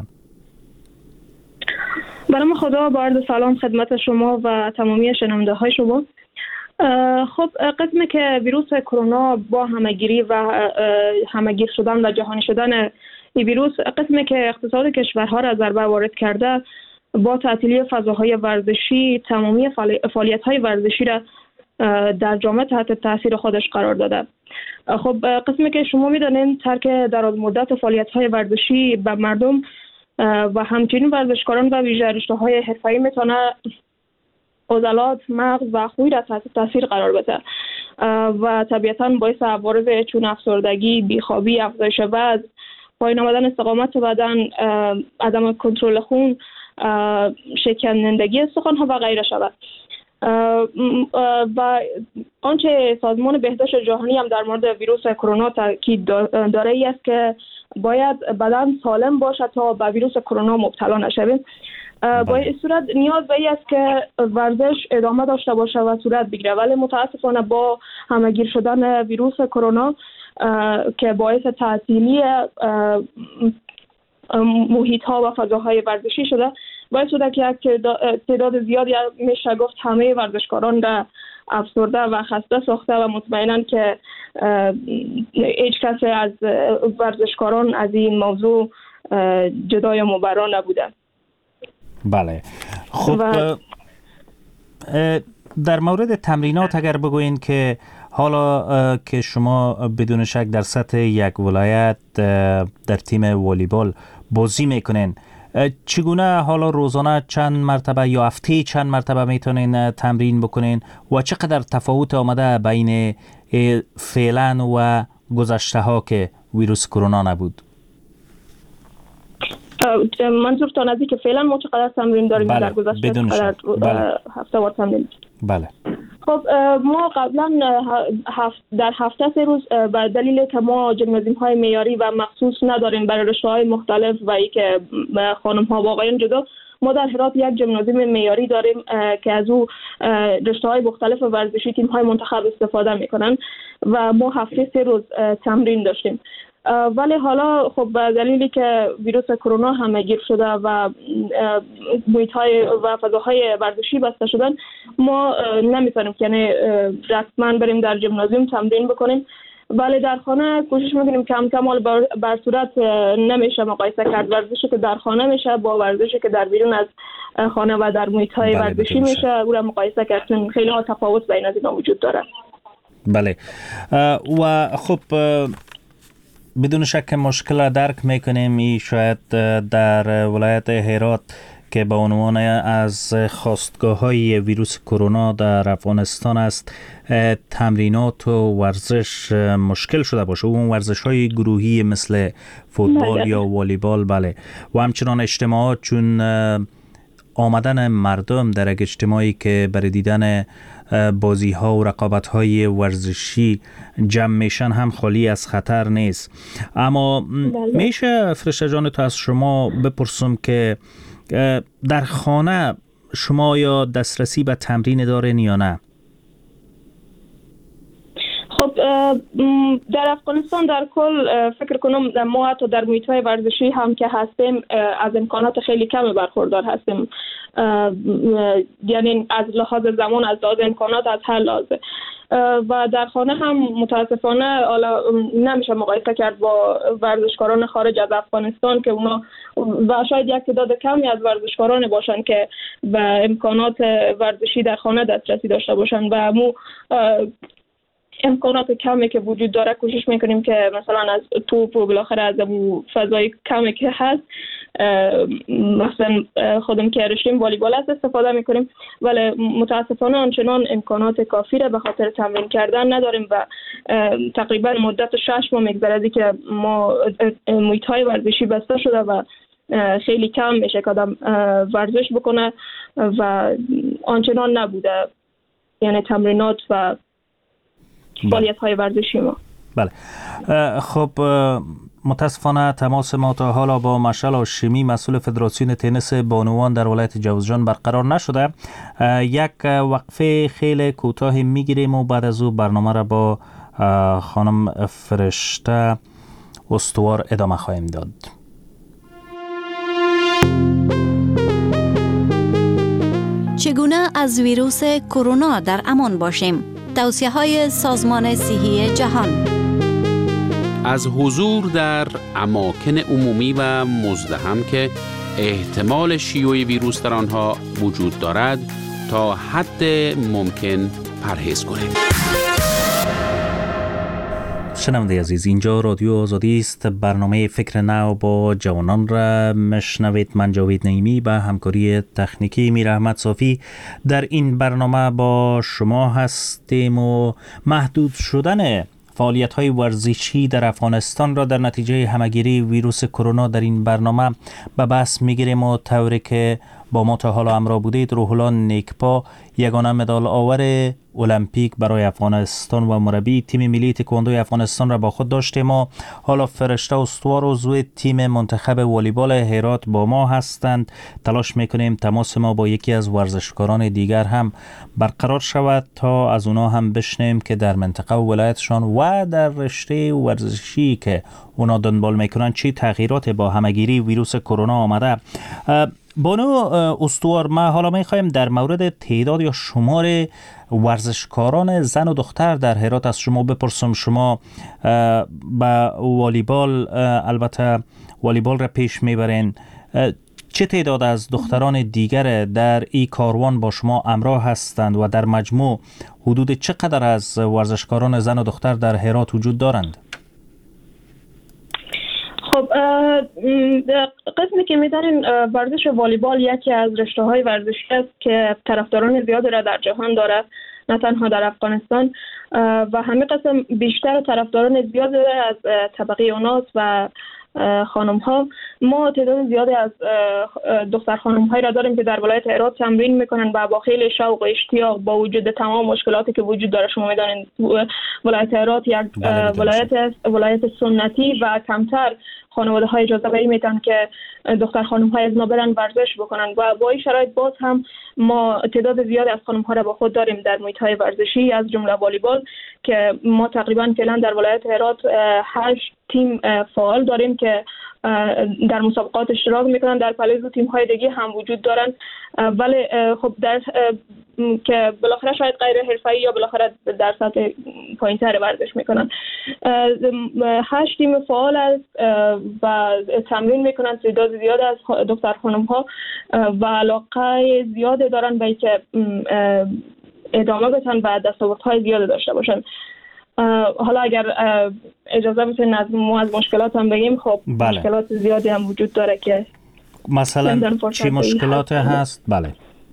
برام خدا با عرض سلام خدمت شما و تمامی شنونده های شما. خب قسمی که ویروس کرونا با همگیری و همگیر شدن و جهانی شدن این ویروس، قسمی که اقتصاد کشورها را ضربه وارد کرده، با تعطیلی فضاهای ورزشی تمامی فعالیت‌های ورزشی را در جامعه تحت تاثیر خودش قرار داده. خب قسمی که شما می‌دانید ترک دراز مدت فعالیت‌های ورزشی به مردم و همچنین ورزشکاران و ویژه رشته‌های حرفه‌ای میتونه عضلات، مغز و خوی را تحت تاثیر قرار بده و طبیعتاً باعث عوارض چون افسردگی، بیخوابی، افزایش وزن، پایین آمدن استقامت بدن، عدم کنترل خون، شکنندگی استخوان‌ها و غیره شود. و آنچه سازمان بهداشت جهانی هم در مورد ویروس کرونا تاکید داره ای است که باید بدن سالم باشد تا به ویروس کرونا مبتلا نشویم. با این صورت نیاز به این است که ورزش ادامه داشته باشه و صورت بگیره، ولی متاسفانه با همگیر شدن ویروس کرونا که باعث تعطیلی محیط ها و فضاهای ورزشی شده، باعث شده که یک تعداد زیادی میشه گفت همه ورزشکاران را افسرده و خسته ساخته و مطمئناً که هیچ کسی از ورزشکاران از این موضوع جدا یا مبرا نبوده. بله. خب در مورد تمرینات اگر بگوین که حالا که شما بدون شک در سطح یک ولایت در تیم والیبال بازی میکنین، چگونه حالا روزانه چند مرتبه یا هفته چند مرتبه میتونین تمرین بکنین و چقدر تفاوت آمده بین فعلا و گذشته ها که ویروس کرونا نبود؟ منظورتان از که فعلا ما چقدر تمرین داریم؟ بله. در گذشته چقدر هفته وار تمرین؟ بله. خب ما قبلا در هفته 3 روز به دلیل که ما جیمنازیوم های معیاری و مخصوص نداریم برای رشته های مختلف و ای که خانم ها و آقایان جدا، ما در هرات یک ژیمنازیوم معیاری داریم که از او رشته‌های مختلف ورزشی تیم‌های منتخب استفاده می‌کنن و ما هفته 3 روز تمرین داشتیم. ولی حالا خب به دلیلی که ویروس کرونا همه‌گیر شده و محیط‌های و فضاهای ورزشی بسته شدن، ما نمی‌تونیم یعنی رسما بریم در ژیمنازیوم تمرین بکنیم، ولی در خانه کوشش می‌کنیم کم کم بر صورت نمیشه مقایسه کرد. ورزشی که در خانه میشه با ورزشی که در بیرون از خانه و در محیط‌های ورزشی میشه او را مقایسه کرد. خیلی تفاوت بین از اینا وجود داره. بله. و خب بدون شک مشکل را درک میکنیم. شاید در ولایت هرات که به عنوان از خاستگاه‌های ویروس کرونا در افغانستان است، تمرینات و ورزش مشکل شده باشه، اون ورزش‌های گروهی مثل فوتبال یا والیبال. بله. و همچنان اجتماعات، چون آمدن مردم در یک اجتماعی که برای دیدن بازی ها و رقابت های ورزشی جمع میشن هم خالی از خطر نیست. اما میشه فرشته جان تو از شما بپرسم که در خانه شما یا دسترسی به تمرین دارین یا نه؟ خب در افغانستان در کل فکر کنم ما حتی در محیط‌های ورزشی هم که هستیم از امکانات خیلی کمی برخوردار هستیم، یعنی از لحاظ زمان، از لحاظ امکانات، از هر لحاظ. و در خانه هم متاسفانه نمیشه مقایسه کرد با ورزشکاران خارج از افغانستان که اونا و شاید یک تعداد کمی از ورزشکاران باشن که به امکانات ورزشی در خانه دسترسی داشته باشن و مو امکانات کمی که وجود داره کوشش میکنیم که مثلا از توپ و بالاخره از فضای کمی که هست مثلا خودم که رشتیم والیبال است استفاده میکنیم، ولی متاسفانه آنچنان امکانات کافی را به خاطر تمرین کردن نداریم و تقریبا مدت 6 ماه میگذره که ما محیط‌های ورزشی بسته شده و خیلی کم میشه که آدم ورزش بکنه و آنچنان نبوده یعنی تمرینات و فعالیت‌های ورزشی ما. بله. خب متاسفانه تماس ما تا حالا با مشعل هاشمی مسئول فدراسیون تنیس بانوان در ولایت جوزجان برقرار نشده. یک وقفه خیلی کوتاه میگیریم و بعد از او برنامه را با خانم فرشته استوار ادامه خواهیم داد. چگونه از ویروس کرونا در امان باشیم؟ توصیه‌های سازمان صحی جهان. از حضور در اماکن عمومی و مزدحم که احتمال شیوع ویروس در آنها وجود دارد تا حد ممکن پرهیز کنید. شنونده عزیز، اینجا رادیو آزادی است. برنامه فکر نو با جوانان را مشنوید. من جاوید نعیمی به همکاری تکنیکی میر احمد صافی در این برنامه با شما هستیم و محدود شدن فعالیت‌های ورزشی در افغانستان را در نتیجه همه‌گیری ویروس کرونا در این برنامه به بحث می‌گیریم و طوری که با ما تا حالا همراه بودید روح الله نیکپا، یگانه مدال آور المپیک برای افغانستان و مربی تیم ملی تکواندوی افغانستان را با خود داشتیم و حالا فرشته استوار عضو تیم منتخب والیبال هرات با ما هستند. تلاش میکنیم تماس ما با یکی از ورزشکاران دیگر هم برقرار شود تا از اونا هم بشنیم که در منطقه و ولایتشان و در رشته ورزشی که اونا دنبال میکنن چی تغییرات با همه‌گیری ویروس کرونا آمده. بانو استوار، ما حالا میخوایم در مورد تعداد یا شمار ورزشکاران زن و دختر در هرات از شما بپرسم. شما با والیبال البته والیبال را پیش میبرین، چه تعداد از دختران دیگر در این کاروان با شما همراه هستند و در مجموع حدود چقدر از ورزشکاران زن و دختر در هرات وجود دارند؟ خب قسمی که می‌دارین ورزش والیبال یکی از رشته‌های ورزشی است که طرفداران زیادی را در جهان دارد، نه تنها در افغانستان، و همه قسم بیشتر طرفداران زیادی از طبقه اوناس و خانم ها. ما تعداد زیادی از دختر خانم هایی را داریم که در ولایت هرات تمرین میکنن و با خیلی شوق و اشتیاق با وجود تمام مشکلاتی که وجود داره. شما میدانید ولایت هرات یک ولایت سنتی و کمتر خانواده های اجازه بری میتن که دختر خانم های از اینا برن ورزش بکنن و با این شرایط باز هم ما تعداد زیادی از خانم ها را با خود داریم در محیط های ورزشی، از جمله والیبال که ما تقریبا فعلا در ولایت هرات 8 تیم فعال داریم که در مسابقات اشتراک میکنن. در پالیز و تیم های دیگه هم وجود دارن، ولی خب در که بالاخره شاید غیر حرفه‌ای یا بالاخره در سطح پایین‌تر ورزش میکنن. 8 تیم فعال است و تمرین میکنن، تعداد زیاد از دختر خانم ها و علاقه زیاد دارن به اینکه ادامه بدن و دستاوردهای زیاد داشته باشن. حالا اگر اجازه بدین از مشکلات هم بگیم، خب بله. مشکلات زیادی هم وجود داره که مثلا چی مشکلات هست؟ بله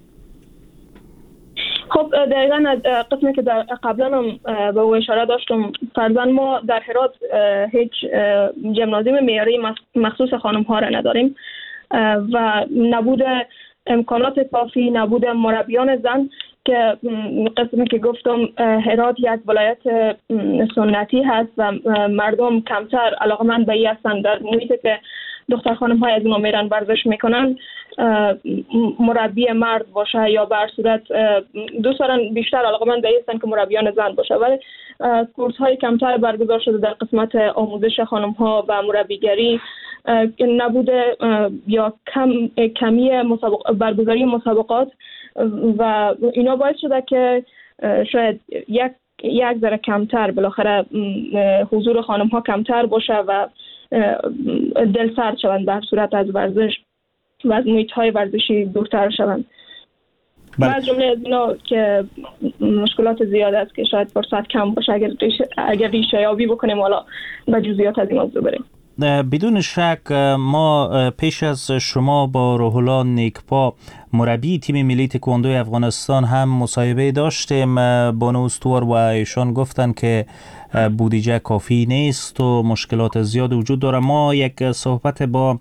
خب دقیقاً از قسمی که در قبلا هم به او اشاره داشتم، فرضاً ما در هرات هیچ ژیمنازیوم معیاری مخصوص خانم ها را نداریم و نبود امکانات کافی، نبود مربیان زن که قسمی که گفتم هرات یک ولایت سنتی هست و مردم کمتر علاقمند به این هستند در محیطی که دختر خانم های از اینا میرن ورزش میکنن مربی مرد باشه یا بر صورت دوست دارن بیشتر علاقمند به این هستند که مربیان زن باشه، ولی کورس های کمتر برگزار شده در قسمت آموزش خانم ها و مربیگری، نبوده یا کمی برگزاری مسابقات و اینا باعث شده که شاید یک ذره کمتر بالاخره حضور خانم ها کمتر باشه و دل سرد شوند در صورت از ورزش و از محیط های ورزشی دورتر شوند. و از جمله از اینا که مشکلات زیاد است که شاید فرصت کم باشه اگر ریشه یابی بکنیم حالا به جزئیات از این موضوع بریم. بدون شک ما پیش از شما با روح الله نیکپا مربی تیم ملی تکواندو افغانستان هم مصاحبه داشتیم. بانو استوار و ایشان گفتن که بودجه کافی نیست و مشکلات زیاد وجود داره. ما یک صحبت با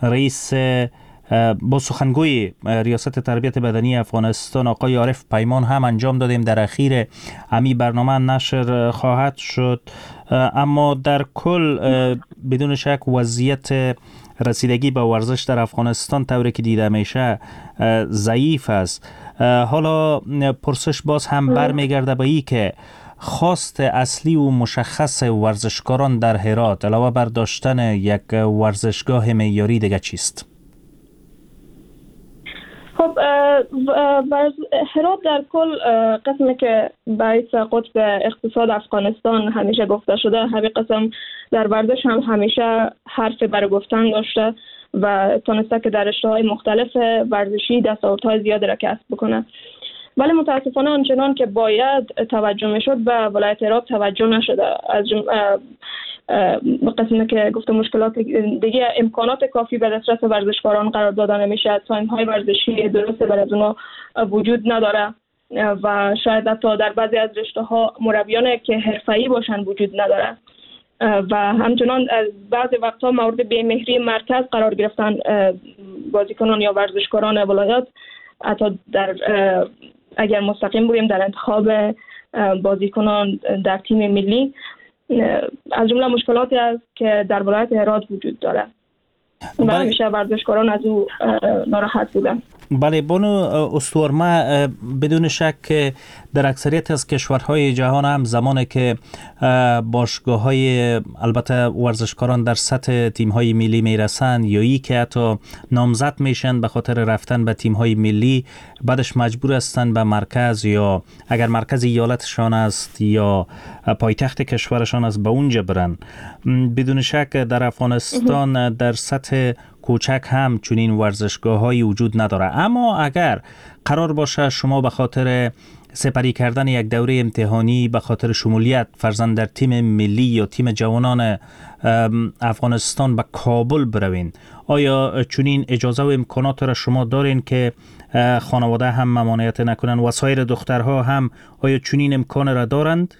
سخنگوی ریاست تربیت بدنی افغانستان آقای عارف پیمان هم انجام دادیم، در اخیر امی برنامه نشر خواهد شد. اما در کل بدون شک وضعیت رسیدگی به ورزش در افغانستان طوری که دیده میشه ضعیف است. حالا پرسش باز هم برمیگرده به این که خواست اصلی و مشخص ورزشکاران در هرات علاوه بر داشتن یک ورزشگاه معیاری دیگه چیست؟ خب هرات در کل قسمی که باعث قطب اقتصاد افغانستان همیشه گفته شده، همین قسم در ورزش هم همیشه حرف برای گفتن داشته و تونسته که در رشته‌های مختلف ورزشی دستاوردهای زیادی را کسب بکنه، ولی متاسفانه آنچنان که باید توجه میشد به ولایت هرات توجه نشده. از قسمی که گفته مشکلات دیگه، امکانات کافی به دسترس ورزشکاران قرار داده نمیشه، تایم‌های ورزشی درست برای اونها وجود نداره و شاید حتی در بعضی از رشته‌ها مربیان که حرفه‌ای باشن وجود نداره و همچنان بعضی وقتها مورد بی‌مهری مرکز قرار گرفتن بازیکنان یا ورزشکاران ولایت، حتی در اگر مستقیم بودیم در انتخاب بازیکنان در تیم ملی. از جمله مشکلاتی است که در ولایت هرات وجود داره و همیشه ورزشکاران از او ناراحت بودن. بله بانو استوار، ما بدون شک در اکثریت از کشورهای جهان هم زمانی که باشگاه‌های البته ورزشکاران در سطح تیم‌های ملی میرسن یا ای که حتی نامزد میشن به خاطر رفتن به تیم‌های ملی، بعدش مجبور هستن به مرکز یا اگر مرکز ایالتشان است یا پایتخت کشورشان است به اونجا برن. بدون شک در افغانستان در سطح کوچک هم چنین ورزشگاه‌هایی وجود نداره، اما اگر قرار باشه شما به خاطر سپری کردن یک دوره امتحانی به خاطر شمولیت فرزند در تیم ملی یا تیم جوانان افغانستان به کابل بروین، آیا چنین اجازه و امکانات را شما دارین که خانواده هم ممانعت نکنن و سایر دخترها هم آیا چنین امکان را دارند؟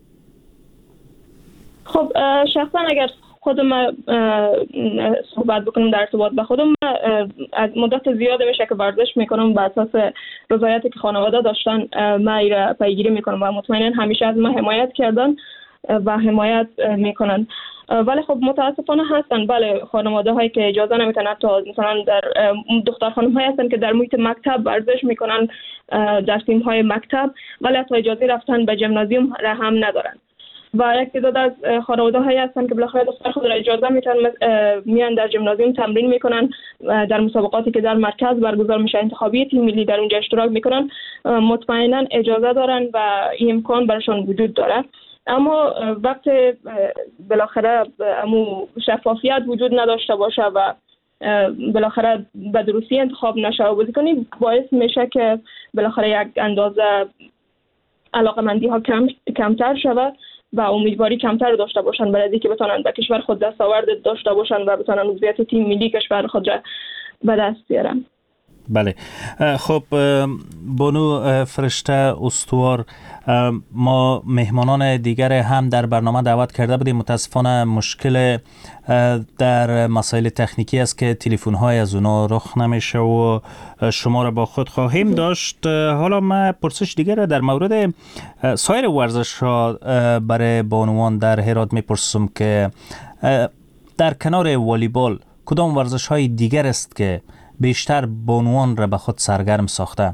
خب شخصا اگر خودم صحبت بکنم در ارتباط به خودم، از مدت زیاد میشه که ورزش میکنم بر اساس رضایتی که خانواده داشتن، من پیگیری میکنم و مطمئنا همیشه از من حمایت کردن و حمایت میکنن. ولی خب متاسفانه هستن بله خانواده هایی که اجازه نمیتونن، تا مثلا در دختر خانم های هستن که در محیط مکتب ورزش میکنن در تیم های مکتب، ولی حتی اجازه رفتن به ژیمنازیوم را هم ندارن. و یک تعداد از خانواده هایی هستن که بالاخره دختر خود را اجازه میتونن میان در ژیمنازیوم تمرین میکنن، در مسابقاتی که در مرکز برگزار میشه انتخابی تیم ملی در اونجا اشتراک میکنن، مطمئنا اجازه دارن و این امکان براشون وجود داره. اما وقت بالاخره شفافیت وجود نداشته باشه و بالاخره به درستی انتخاب نشه و بازیکنی، باعث میشه که بالاخره یک اندازه علاقمندی ها کمتر شود و امیدواری کمتر داشته باشن برای اینکه بتونن به کشور خود دستاورد داشته باشن و بتونن عضویت تیم ملی کشور خود را به دست بیارن. بله خب بانو فرشته استوار، ما مهمانان دیگر هم در برنامه دعوت کرده بودیم. متاسفانه مشکل در مسائل تکنیکی است که تلفن های از اونا رخ نمیشه و شما را با خود خواهیم داشت. حالا من پرسش دیگر در مورد سایر ورزش ها برای بانوان در هرات میپرسم که در کنار والیبال کدام ورزش های دیگر است که بیشتر بانوان را به خود سرگرم ساخته؟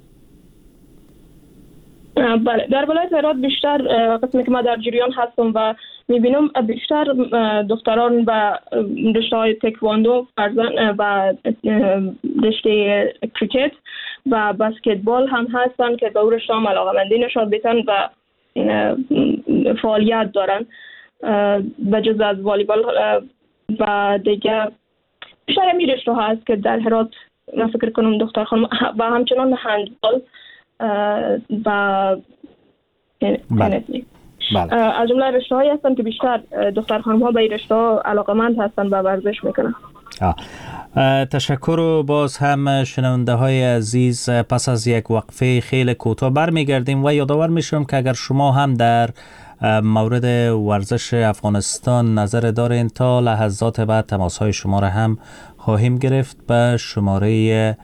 بله، در ولایت هرات بیشتر قسمی که ما در جریان هستم و میبینم بیشتر دختران و رشته های تکواندو و رشته کریکت و بسکتبال هم هستن که به اون رشته هم علاقه‌مندی نشان میدن و فعالیت دارن. به جز از والیبال و دیگه بیشتر همین رشته ها هست که در هرات من فکر کنم دختر خانم و همچنان هندبال و از جمله رشته هایی هستن که بیشتر دختر خانم ها به این رشته ها علاقمند هستن و ورزش میکنن. تشکر. و باز هم شنونده های عزیز، پس از یک وقفه خیلی کوتاه برمیگردیم و یادآور میشم که اگر شما هم در مورد ورزش افغانستان نظر دارین تا لحظات بعد تماس های شما را هم خواهیم گرفت به شماره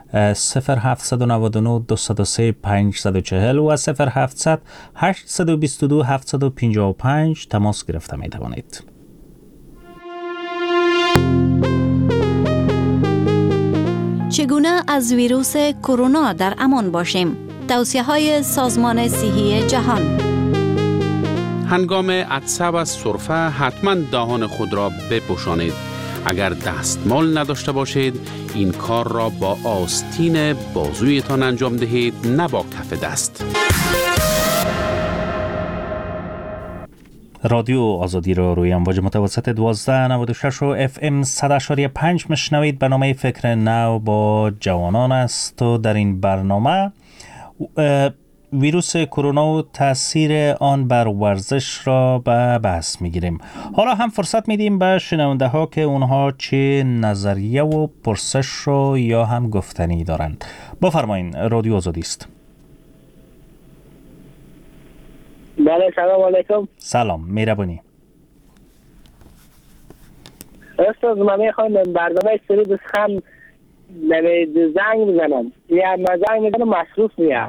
0799 203 540 و 0700 822 755 تماس گرفته می توانید. چگونه از ویروس کرونا در امان باشیم؟ توصیه‌های سازمان صحی جهان. هنگام عطسه و سرفه حتما دهان خود را بپوشانید. اگر دستمال نداشته باشید این کار را با آستین بازویتان انجام دهید، نه با کف دست. رادیو آزادی را روی امواج متوسط 1296 و FM 100.5 مشنوید. برنامه فکر نو با جوانان است و در این برنامه ویروس کرونا و تاثیر آن بر ورزش را به بحث میگیریم. حالا هم فرصت میدیم به شنونده ها که اونها چه نظریه و پرسش رو یا هم گفتنی دارند. بفرمایین، رادیو آزادی است. بله، سلام علیکم. سلام، مهربانی. استاد من میخوام برنامه سری بسخم زنگ بزنم یا زنگ میزنم مصروف میام.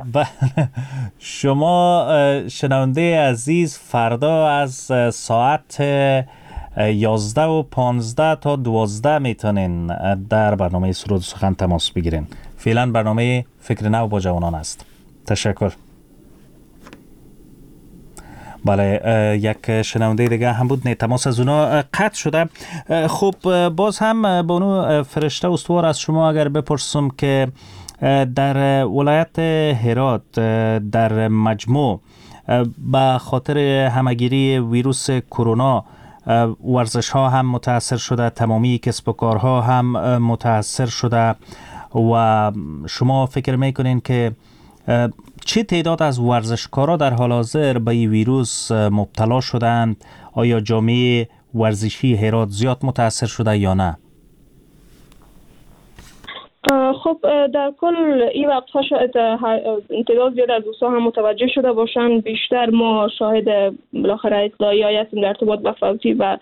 شما شنونده عزیز فردا از ساعت 11 و 15 تا 12 میتونین در برنامه سرود سخن تماس بگیرین. فعلا برنامه فکر نو با جوانان است. تشکر. بله، یک شنونده دیگه هم بود، نه تماس از اونا قطع شده. خب باز هم بانو فرشته استوار از شما اگر بپرسم که در ولایت هرات در مجموع به خاطر همگیری ویروس کرونا ورزش ها هم متاثر شده، تمامی کسب و کارها هم متاثر شده و شما فکر میکنین که چه تعداد از ورزشکارا در حال حاضر به این ویروس مبتلا شدند؟ آیا جامعه ورزشی هرات زیاد متاثر شده یا نه؟ خب در کل این وقت ها شاید تعداد زیاد از دوستان هم متوجه شده باشن. بیشتر ما شاهد بالاخره اطلاعی های هستیم در ارتباط با فوتی و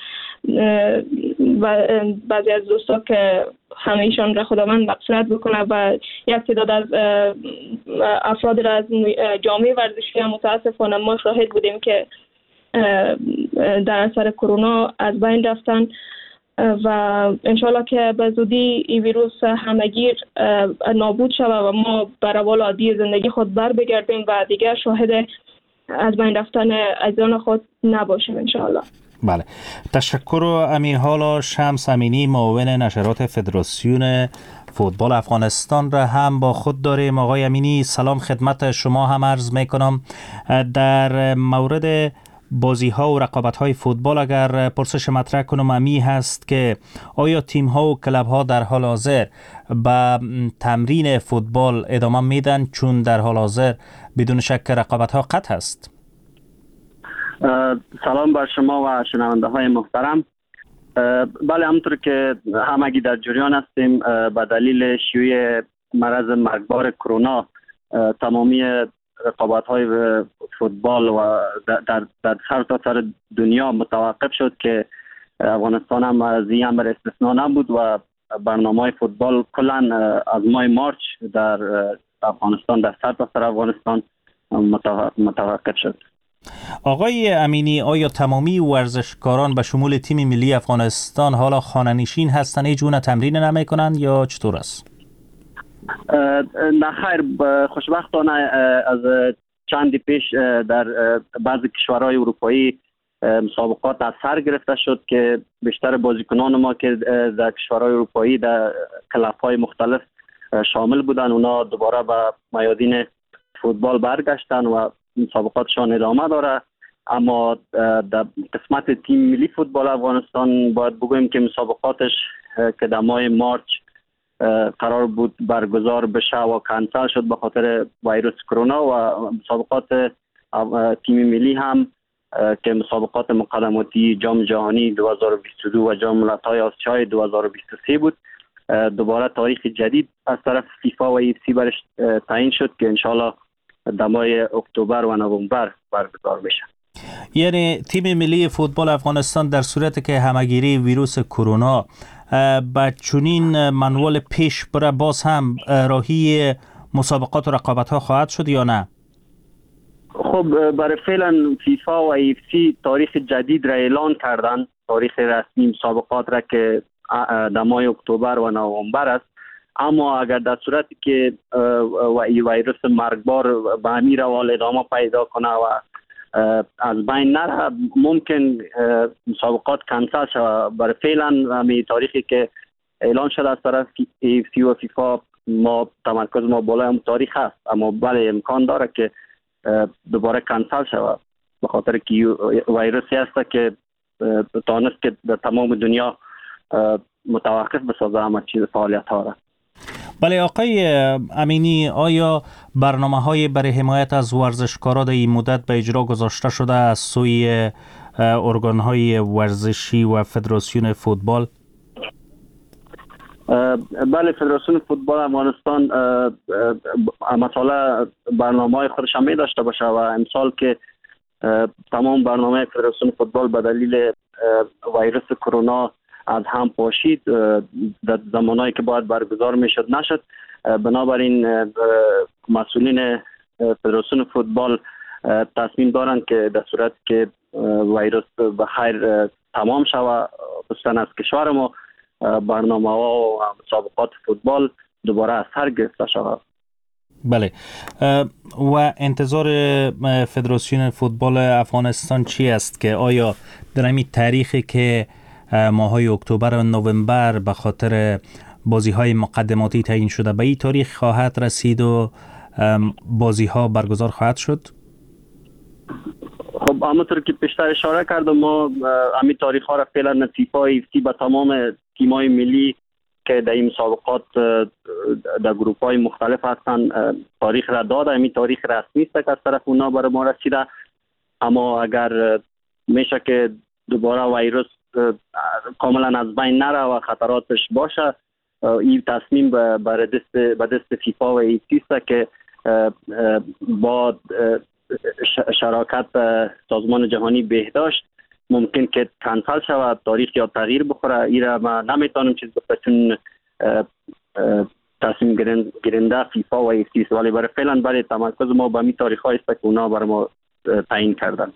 بعضی از دوستا که همه ایشان را خداوند مغفرت بکنه و یک تعداد از افراد را از جامعه ورزشی هم متاسفانه ما شاهد بودیم که در اثر کرونا از بین رفتن و انشالله که به زودی این ویروس همگیر نابود شود و ما به روال عادی زندگی خود بر بگردیم و دیگر شاهد از بین رفتن عزیزان خود نباشیم انشالله. بله، تشکر. امی حالا شمس امینی، معاون نشرات فدراسیون فوتبال افغانستان را هم با خود داریم. آقای امینی، سلام خدمت شما هم عرض میکنم. در مورد بازی ها و رقابت های فوتبال اگر پرسش مطرح کنم امی هست که آیا تیم ها و کلب ها در حال حاضر به تمرین فوتبال ادامه میدن، چون در حال حاضر بدون شک رقابت ها قطع است؟ سلام بر شما و شنونده های محترم. بله، همونطور که همگی در جریان هستیم، به دلیل شیوع مرض مرگبار کرونا تمامی رقابت های فوتبال و در سر دنیا متوقف شد که افغانستان هم از این امر استثنا نبود و برنامه فوتبال کلا از ماه مارچ در افغانستان در سر افغانستان متوقف شد. آقای امینی، آیا تمامی ورزشکاران به شمول تیم ملی افغانستان حالا خانه‌نشین هستند، هیچ گونه تمرین نمی‌کنند یا چطور است؟ نه خیر، خوشبختانه از چندی پیش در بعضی کشورهای اروپایی مسابقات از سر گرفته شد که بیشتر بازیکنان ما که در کشورهای اروپایی در کلب‌های مختلف شامل بودن، اونا دوباره به میادین فوتبال برگشتن و مسابقاتشان ادامه داره. اما در قسمت تیم ملی فوتبال افغانستان باید بگویم که مسابقاتش که در ماه مارچ قرار بود برگزار بشه و کنسل شد به خاطر ویروس کرونا و مسابقات تیم ملی هم که مسابقات مقدماتی جام جهانی 2022 و جام ملت‌های آسیای 2023 بود، دوباره تاریخ جدید از طرف فیفا و ایفسی برش تعیین شد که انشالله در ماه اکتبر و نوامبر برگزار بشه. یعنی تیم ملی فوتبال افغانستان در صورتی که همگیری ویروس کرونا با چنین منوال پیش بره باز هم راهی مسابقات و رقابت ها خواهد شد یا نه؟ خب برای فعلا فیفا و ایفسی تاریخ جدید را اعلان کردن، تاریخ رسمی مسابقات را که در ماه اکتبر و نوامبر است. اما اگر در صورتی که ویروس مرگبار به همین روال ادامه پیدا کنه و از بین نره، ممکن مسابقات کنسل شود. برای فعلا همین تاریخی که اعلان شده از طرف ایفسی و فیفا ما تمرکز ما بالای هم تاریخ هست، اما بله امکان داره که دوباره کنسل شود به خاطر که ویروسی هست که تانست که در تمام دنیا متوقف بسازه همه چیز فعالیت ها را. بله آقای امینی، آیا برنامه‌های برای حمایت از ورزشکاران در این مدت به اجرا گذاشته شده از سوی ارگان‌های ورزشی و فدراسیون فوتبال؟ بله، فدراسیون فوتبال افغانستان مثلا برنامه‌های خودش هم داشته باشه و امسال که تمام برنامه فدراسیون فوتبال به دلیل ویروس کرونا از هم پاشید، در زمانهایی که باید برگزار میشد نشد. بنابراین مسئولین فدراسیون فوتبال تصمیم دارند که در صورت که ویروس به خیر تمام شود خصوصا از کشور ما، برنامه ها و مسابقات فوتبال دوباره از سر گرفته شود. بله، و انتظار فدراسیون فوتبال افغانستان چی است که آیا در این تاریخی که ماهای اکتبر و نوامبر به خاطر بازی های مقدماتی تعیین شده به این تاریخ خواهد رسید و بازی ها برگزار خواهد شد؟ خب همونطور که پیشتر اشاره کردم، ما همین تاریخ ها را فعلا فیفا ایفسی به تمام تیم های ملی که در این مسابقات در گروپ های مختلف هستن تاریخ را داده. همین تاریخ رسمی است که از طرف اونا برای ما رسیده. اما اگر میشه که دوباره ویروس کاملا از بین نره و خطراتش باشه، این تصمیم به دست فیفا و ایفسی است که با شراکت سازمان جهانی بهداشت ممکن که کنسل شود، تاریخ یا تغییر بخوره. این را ما نمیتونم چیز بکنم چون تصمیم گیرنده فیفا و ایفسی است، ولی برای فعلا برای تمرکز ما به می تاریخ های است که اونا برای ما تعیین کردن.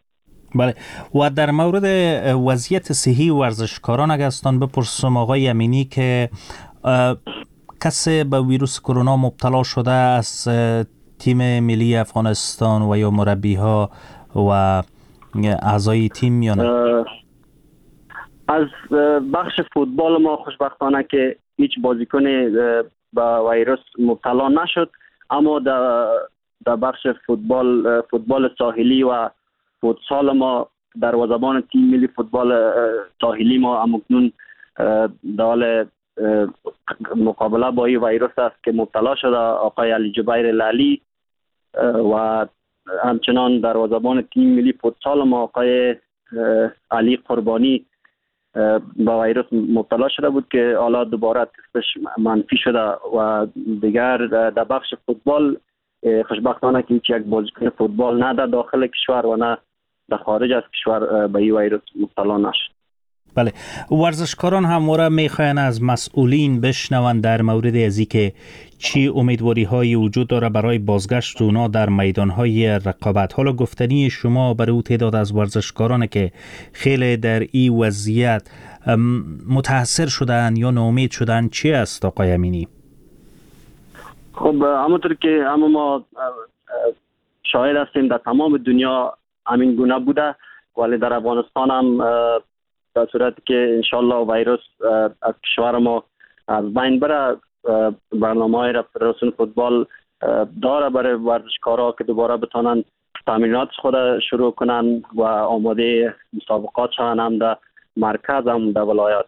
بله، و در مورد وضعیت صحی ورزشکاران اگر استان بپرسم آقای امینی که کسی به ویروس کرونا مبتلا شده از تیم ملی افغانستان و یا مربی ها و اعضای تیم یا نه؟ از بخش فوتبال ما خوشبختانه که هیچ بازیکن به ویروس مبتلا نشد، اما در بخش فوتبال ساحلی و فوتسال ما دروازه‌بان تیم ملی فوتبال ساحلی ما همکنون در حال مقابله با این ویروس است که مبتلا شده، آقای علی جبیر لالی، و همچنان دروازه‌بان تیم ملی فوتسال ما آقای علی قربانی با ویروس مبتلا شده بود که حالا دوباره تستش منفی شده. و دیگر در بخش فوتبال خوشبختانه که هیچ یک بازیکن فوتبال نه در داخل کشور و نه در خارج از کشور به این ویروس مبتلا نشد. بله، ورزشکاران همواره میخواین از مسئولین بشنوند در مورد از اینکه چی امیدواری های وجود داره برای بازگشت اونا در میدان های رقابت. حالا گفتنی شما برای او تعداد از ورزشکاران که خیلی در این وضعیت متاثر شدن یا ناامید شدن چی است آقای امینی؟ خب همونطور که ما شاهد هستیم در تمام دنیا همین گونه بوده، ولی در افغانستان هم در صورتی که انشالله ویروس از کشور ما از بین بره، برنامه‌های را فدراسیون فوتبال داره برای ورزشکارا که دوباره بتونن تمرینات خود شروع کنن و آماده مسابقات شوند، هم در مرکز هم در ولایات.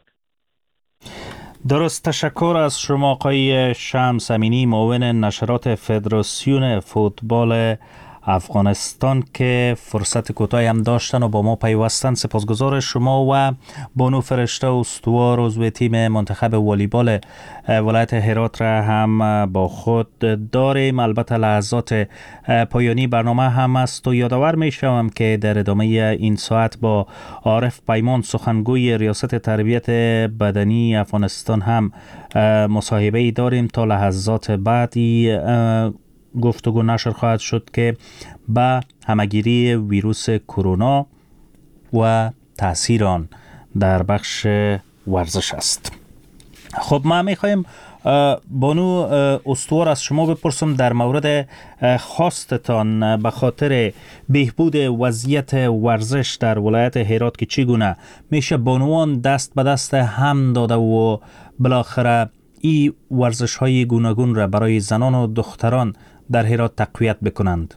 درست، تشکر از شما آقای شمس امینی، معاون نشرات فدراسیون فوتبال افغانستان که فرصت کوتاهی هم داشتن و با ما پیوستن. سپاسگزار شما. و بانو فرشته استوار عضو تیم منتخب والیبال ولایت هرات را هم با خود داریم. البته لحظات پایانی برنامه هم است و یادآور می شوم که در ادامه این ساعت با عارف پیمان سخنگوی ریاست تربیت بدنی افغانستان هم مصاحبه داریم. تا لحظات بعدی گفتگو نشر خواهد شد که به همگیری ویروس کرونا و تأثیر آن در بخش ورزش است. خب ما میخوایم بانو استوار از شما بپرسم در مورد خواستتان به خاطر بهبود وضعیت ورزش در ولایت هرات که چگونه میشه بانوان دست به دست هم داده و بالاخره این ورزش های گوناگون را برای زنان و دختران در هرات تقویت بکنند.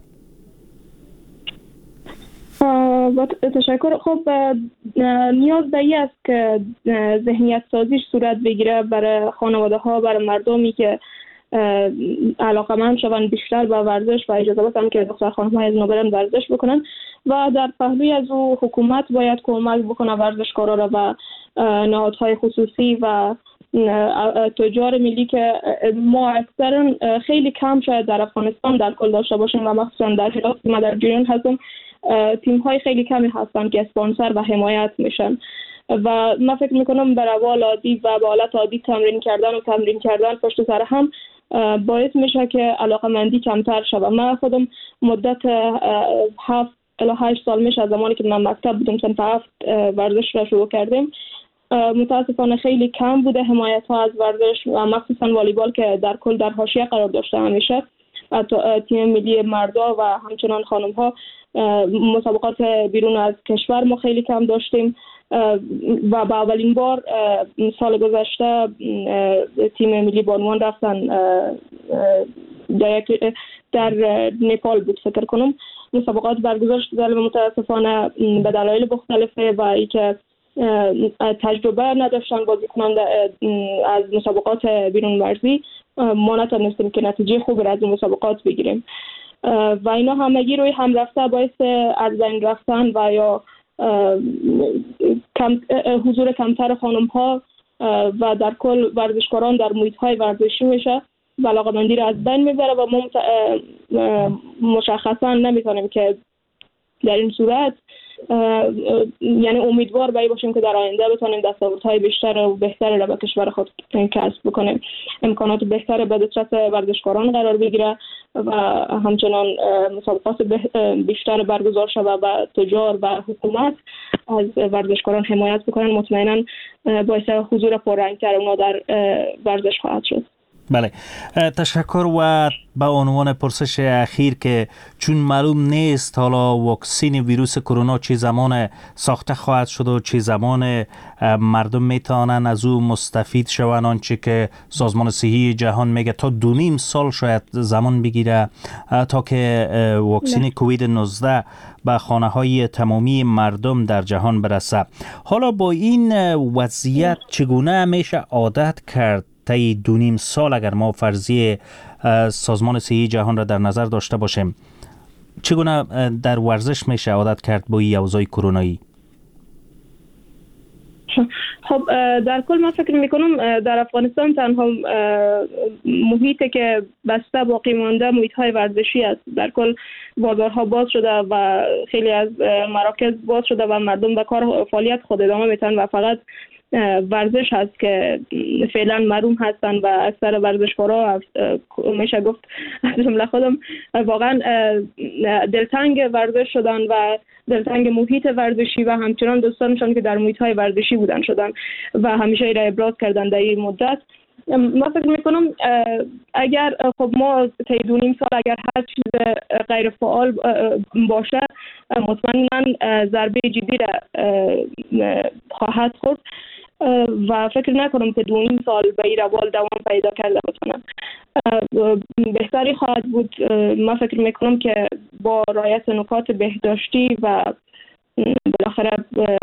تشکر. خب نیاز به این است که ذهنیت سازیش صورت بگیره برای خانواده ها، برای مردمی که علاقه‌مند شوند بیشتر به ورزش و اجازه بدن که دختر خانم ها از نو برن ورزش بکنن. و در پهلوی از او حکومت باید کمک بکنه ورزشکارا را و نهادهای خصوصی و تجار ملی که ما اکثرا خیلی کم شاید در افغانستان در کل داشته باشیم و مخصوصا در هرات ما در جریان هستم تیم های خیلی کمی هستن که اسپانسر و حمایت میشن و من فکر میکنم در روال عادی و به حالت عادی تمرین کردن پشت سر هم باعث میشه که علاقه‌مندی کمتر شود. من خودم مدت 7 الی 8 سال میشه از زمانی که من مکتب بودم صنف 7 ورزش را شروع کردیم. متاسفانه خیلی کم بوده حمایت ها از ورزش و مخصوصا والیبال که در کل در حاشیه قرار داشته همیشه. تیم ملی مردا و همچنان خانم ها مسابقات بیرون از کشور ما خیلی کم داشتیم و با اولین بار سال گذشته تیم ملی بانوان رفتن در نپال بود فکر کنم مسابقات برگزار شده و متاسفانه به دلایل مختلفه و اینکه تجربه نداشتن بازیکنان از مسابقات بیرون ورزی ما نتونستیم که نتیجه خوبی از این مسابقات بگیریم و اینا همگی روی هم رفته باعث از بین رفتن و یا حضور کمتر خانم ها و در کل ورزشکاران در محیط های ورزشی میشه و علاقه‌مندی را از بین میبره و ما مشخصا نمیتونیم که در این صورت یعنی امیدوار به این باشیم که در آینده بتونیم دستاوردهای بیشتر و بهتری را به کشور خود کسب بکنیم، امکانات بهتری به دسترس ورزشکاران قرار بگیره و همچنان مسابقات بیشتر برگزار شود و تجار و حکومت از ورزشکاران حمایت بکنن. مطمئنا باعث حضور پررنگتر اونا در ورزش خواهد شد. بله، تشکر. و به عنوان پرسش اخیر که چون معلوم نیست حالا واکسین ویروس کرونا چه زمان ساخته خواهد شد و چه زمان مردم میتونن از او مستفید شوند، آنچه که سازمان صحی جهان میگه تا 2.5 سال شاید زمان بگیره تا که واکسین کووید 19 به خانه های تمامی مردم در جهان برسه. حالا با این وضعیت چگونه میشه عادت کرد طی 2.5 سال اگر ما فرضیه سازمان صحی جهان را در نظر داشته باشیم، چگونه در ورزش میشه عادت کرد با این اوضاع کرونایی؟ خب در کل من فکر میکنم در افغانستان تنها محیطی که بسته باقی مانده محیط های ورزشی است. در کل بازارها باز شده و خیلی از مراکز باز شده و مردم به کار فعالیت خود ادامه میتن و فقط ورزش هست که فعلا محروم هستن و اکثر ورزشکارا میشه گفت از جمله خودم واقعا دلتنگ ورزش شدن و دلتنگ محیط ورزشی و همچنان دوستانشان که در محیط های ورزشی بودن شدن و همیشه ایره ابراز کردن در این مدت. من فکر میکنم اگر خب ما طی 2.5 سال اگر هر چیز غیر فعال باشه مطمئنا ضربه جدی را خواهد خورد و فکر نکنم که 2.5 سال به این روال دوام پیدا کرده بتونم. بهتری خواهد بود. من فکر میکنم که با رعایت نکات بهداشتی و بالاخره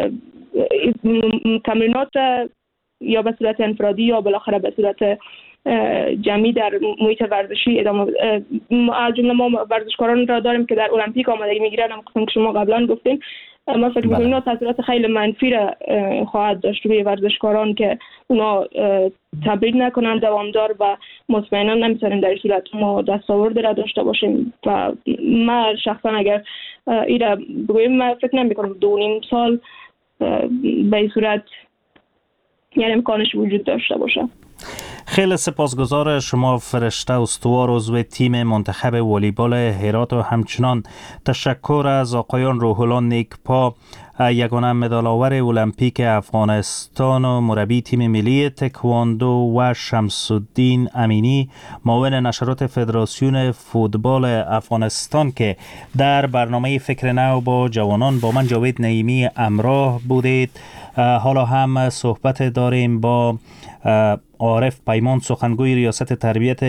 تمرینات یا به صورت انفرادی یا بالاخره به صورت جمعی در محیط ورزشی ادامه. از جمله ما ورزشکاران را داریم که در المپیک آمادگی میگیرن، هم که شما قبلا گفتین. ما فکر می‌کنم اینا تاثیرات خیلی منفی را خواهد داشت روی ورزشکاران که اونا تمرین نکنن دوامدار و مطمئنا نمیتونیم در این صورت ما دستاورد را داشته باشیم. و من شخصا اگر این را بگویم من فکر نمی‌کنم 2.5 سال به این صورت یعنی امکانش وجود داشته باشه. خیلی سپاسگزار شما فرشته استوار عضو تیم منتخب والیبال هرات و همچنان تشکر از آقایان روح الله نیکپا یگانه مدال آور المپیک افغانستان و مربی تیم ملی تکواندو و شمس الدین امینی معاون نشرات فدراسیون فوتبال افغانستان که در برنامه فکر نو با جوانان با من جاوید نعیمی همراه بودید. حالا هم صحبت داریم با عارف پیمان سخنگوی ریاست تربیت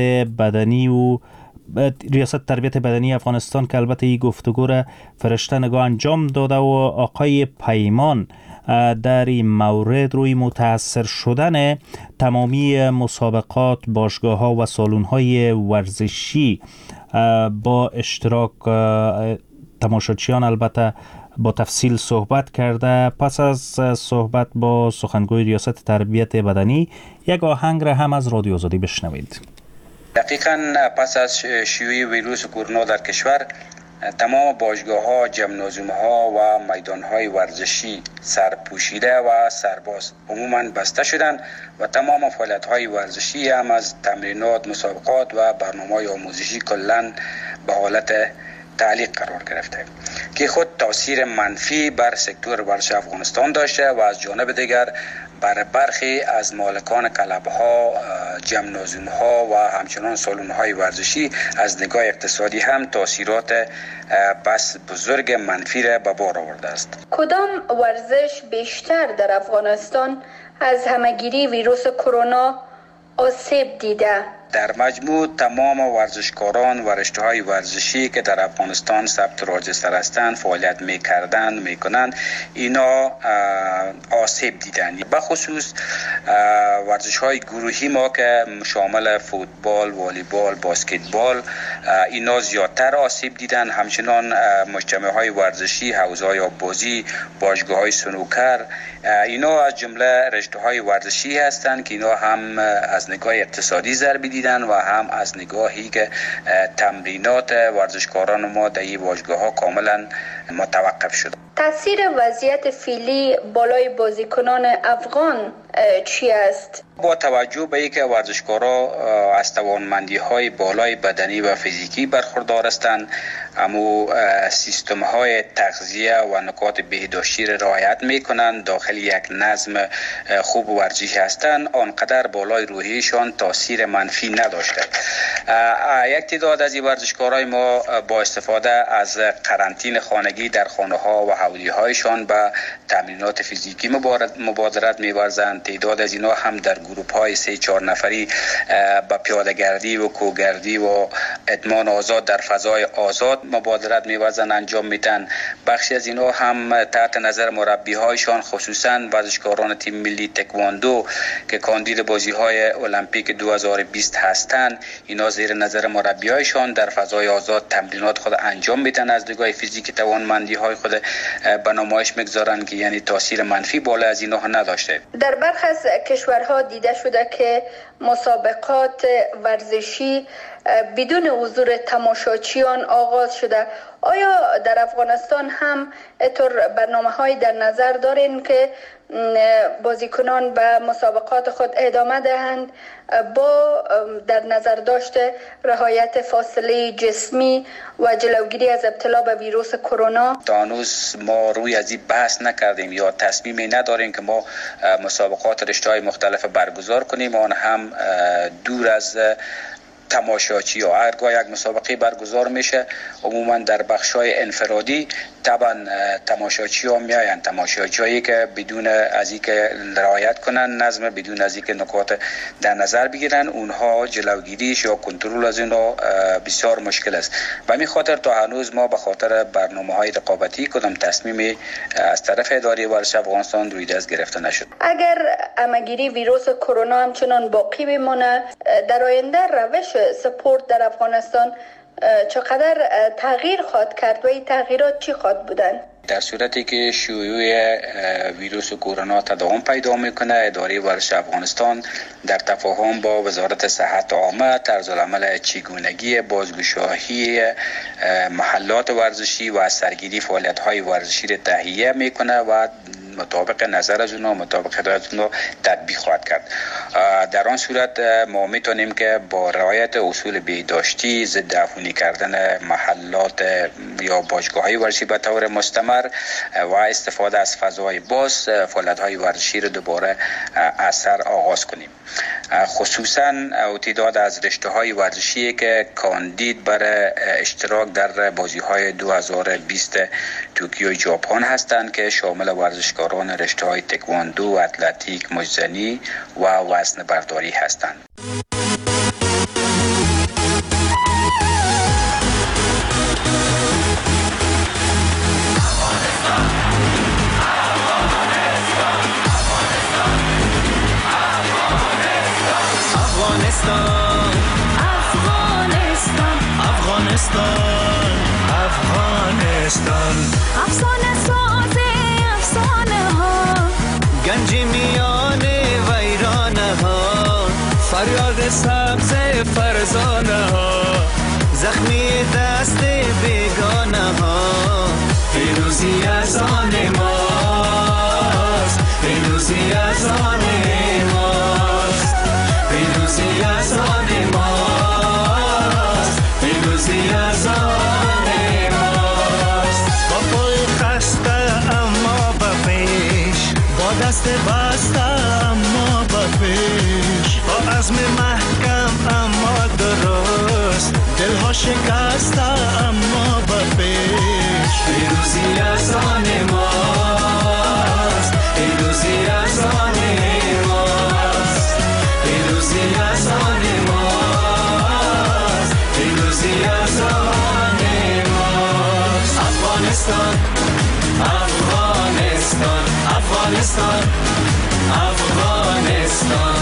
بدنی افغانستان که البته این گفتگو را فرشته نگاه انجام داده و آقای پیمان در این مورد روی متاثر شدن تمامی مسابقات، باشگاه‌ها و سالن‌های ورزشی با اشتراک تماشاچیان البته با تفصیل صحبت کرده. پس از صحبت با سخنگوی ریاست تربیت بدنی یک آهنگ را هم از رادیو آزادی بشنوید. دقیقاً پس از شیوع ویروس کرونا در کشور تمام باشگاه‌ها، جمنازیوم‌ها و میدان‌های ورزشی سرپوشیده و سرباز عموماً بسته شدند و تمام فعالیت‌های ورزشی هم از تمرینات، مسابقات و برنامه‌های آموزشی کلاً به حالت تعلیق قرار گرفته که خود تاثیر منفی بر سکتور ورزش افغانستان داشته و از جانب دیگر بر برخی از مالکان کلب‌ها، جمنازیوم‌ها و همچنان سالن‌های ورزشی از نگاه اقتصادی هم تاثیرات بس بزرگ منفی را به بار آورده است. کدام ورزش بیشتر در افغانستان از همه‌گیری ویروس کرونا آسیب دیده؟ در مجموع تمام ورزشکاران و رشته‌های ورزشی که در افغانستان ثبت راجستر هستند فعالیت میکنند اینا آسیب دیدن. به خصوص ورزش‌های گروهی ما که شامل فوتبال، والیبال، باسکتبال اینا زیادتر آسیب دیدن. همچنان مجتمع‌های ورزشی، حوزه‌های آببازی، باشگاه‌های سنوکر اینا از جمله رشته‌های ورزشی هستند که اینا هم از نگاه اقتصادی ضربه دیدن و هم از نگاهی که تمرینات ورزشکاران ما در این باشگاه‌ها کاملا متوقف شد. تاثیر وضعیت فعلی بالای بازیکنان افغان چی است؟ با توجه به اینکه ورزشکارا از توانمندی‌های بالای بدنی و فیزیکی برخوردار هستند، اما سیستم‌های تغذیه و نکات بهداشتی را رعایت می‌کنند، داخل یک نظم خوب ورزشی هستند، آنقدر بالای روحیشان تاثیر منفی نداشته. یک تعداد از این ورزشکارای ما با استفاده از قرنطینه خانگی در خانه‌ها و حولی‌هایشان به تمرینات فیزیکی مبادرت می‌ورزند. تعداد از اینا هم در گروه‌های 3-4 نفری با پیاده‌گردی و کوهگردی و ادمان آزاد در فضای آزاد مبادرت می‌ورزند، انجام میدن. بخشی از اینا هم تحت نظر مربی‌هایشان، خصوصاً ورزشکاران تیم ملی تکواندو که کاندید بازی‌های المپیک 2020 هستند، اینا زیر نظر مربی‌هایشان در فضای آزاد تمرینات خود انجام میدن، از نگاه فیزیکی توانمندی‌های خود به نمایش می‌گذارند که یعنی تاثیر منفی بالا از اینا نداشته. در برخی از کشورها دیده شده که مسابقات ورزشی بدون حضور تماشاچیان آغاز شده. آیا در افغانستان هم اینطور برنامه‌هایی در نظر دارین که بازیکنان به مسابقات خود ادامه دهند با در نظر داشته رعایت فاصله جسمی و جلوگیری از ابتلا به ویروس کرونا؟ تا هنوز ما روی از این بحث نکردیم یا تصمیمی نداریم که ما مسابقات رشته‌های مختلف برگزار کنیم، آن هم دور از تماشاچی ها. هرگاه یک مسابقه برگزار میشه عموما در بخش‌های انفرادی طبعا تماشاچی ها میاین، تماشاچی هایی که بدون از اینکه رعایت کنن نظم، بدون از اینکه نکات در نظر بگیرن، اونها جلوگیریش یا کنترل از اونها بسیار مشکل است. و همین خاطر تا هنوز ما به خاطر برنامه‌های رقابتی کدام تصمیمی از طرف اداره ورزش افغانستان روی دست گرفته نشد. اگر همگیری ویروس کرونا همچنان باقی بمانه، در آینده روش سپورت در افغانستان چقدر تغییر خواهد کرد و این تغییرات چی خواهد بودن؟ در صورتی که شیوع ویروس کرونا تداوم پیدا میکنه، اداره ورزش افغانستان در تفاهم با وزارت صحت عامه طرزالعمل چگونگی بازگشایی محلات ورزشی و سرگیری فعالیت‌های ورزشی را تهیه میکنه و مطابق نظر از اونها، مطابق هدایت اونها تطبیق خواهد کرد. در آن صورت ما میتونیم که با رعایت اصول بهداشتی، ضد عفونی کردن محلات یا باشگاه‌های ورزشی به طور مستمر و استفاده از فضای باز، فعالیت‌های ورزشی را دوباره اثر آغاز کنیم. خصوصاً تعداد از رشته‌های ورزشی که کاندید برای اشتراک در بازی‌های 2020 توکیو ژاپن هستند که شامل ورزشکاران رشته‌های تکواندو، اتلتیک، مجزنی و وزن برداری هستند. افغانستان افسانه ساز افسانه ها، گنج میان ویرانه ها، فریاد سبز فرزانه ها، زخمی دست بیگانه ها. پیروزی از آن ماست، پیروزی از آن ماست، پیروزی از آن ماست، پیروزی از آن دست بسته اما با پیش، با عزم محکم اما درست، دلها شکسته اما با پیش. پیروزی از آن ماست، پیروزی از آن ماست، پیروزی از آن ماست، پیروزی از آن ماست. افغانستان افغانستان افغانستان افغانستان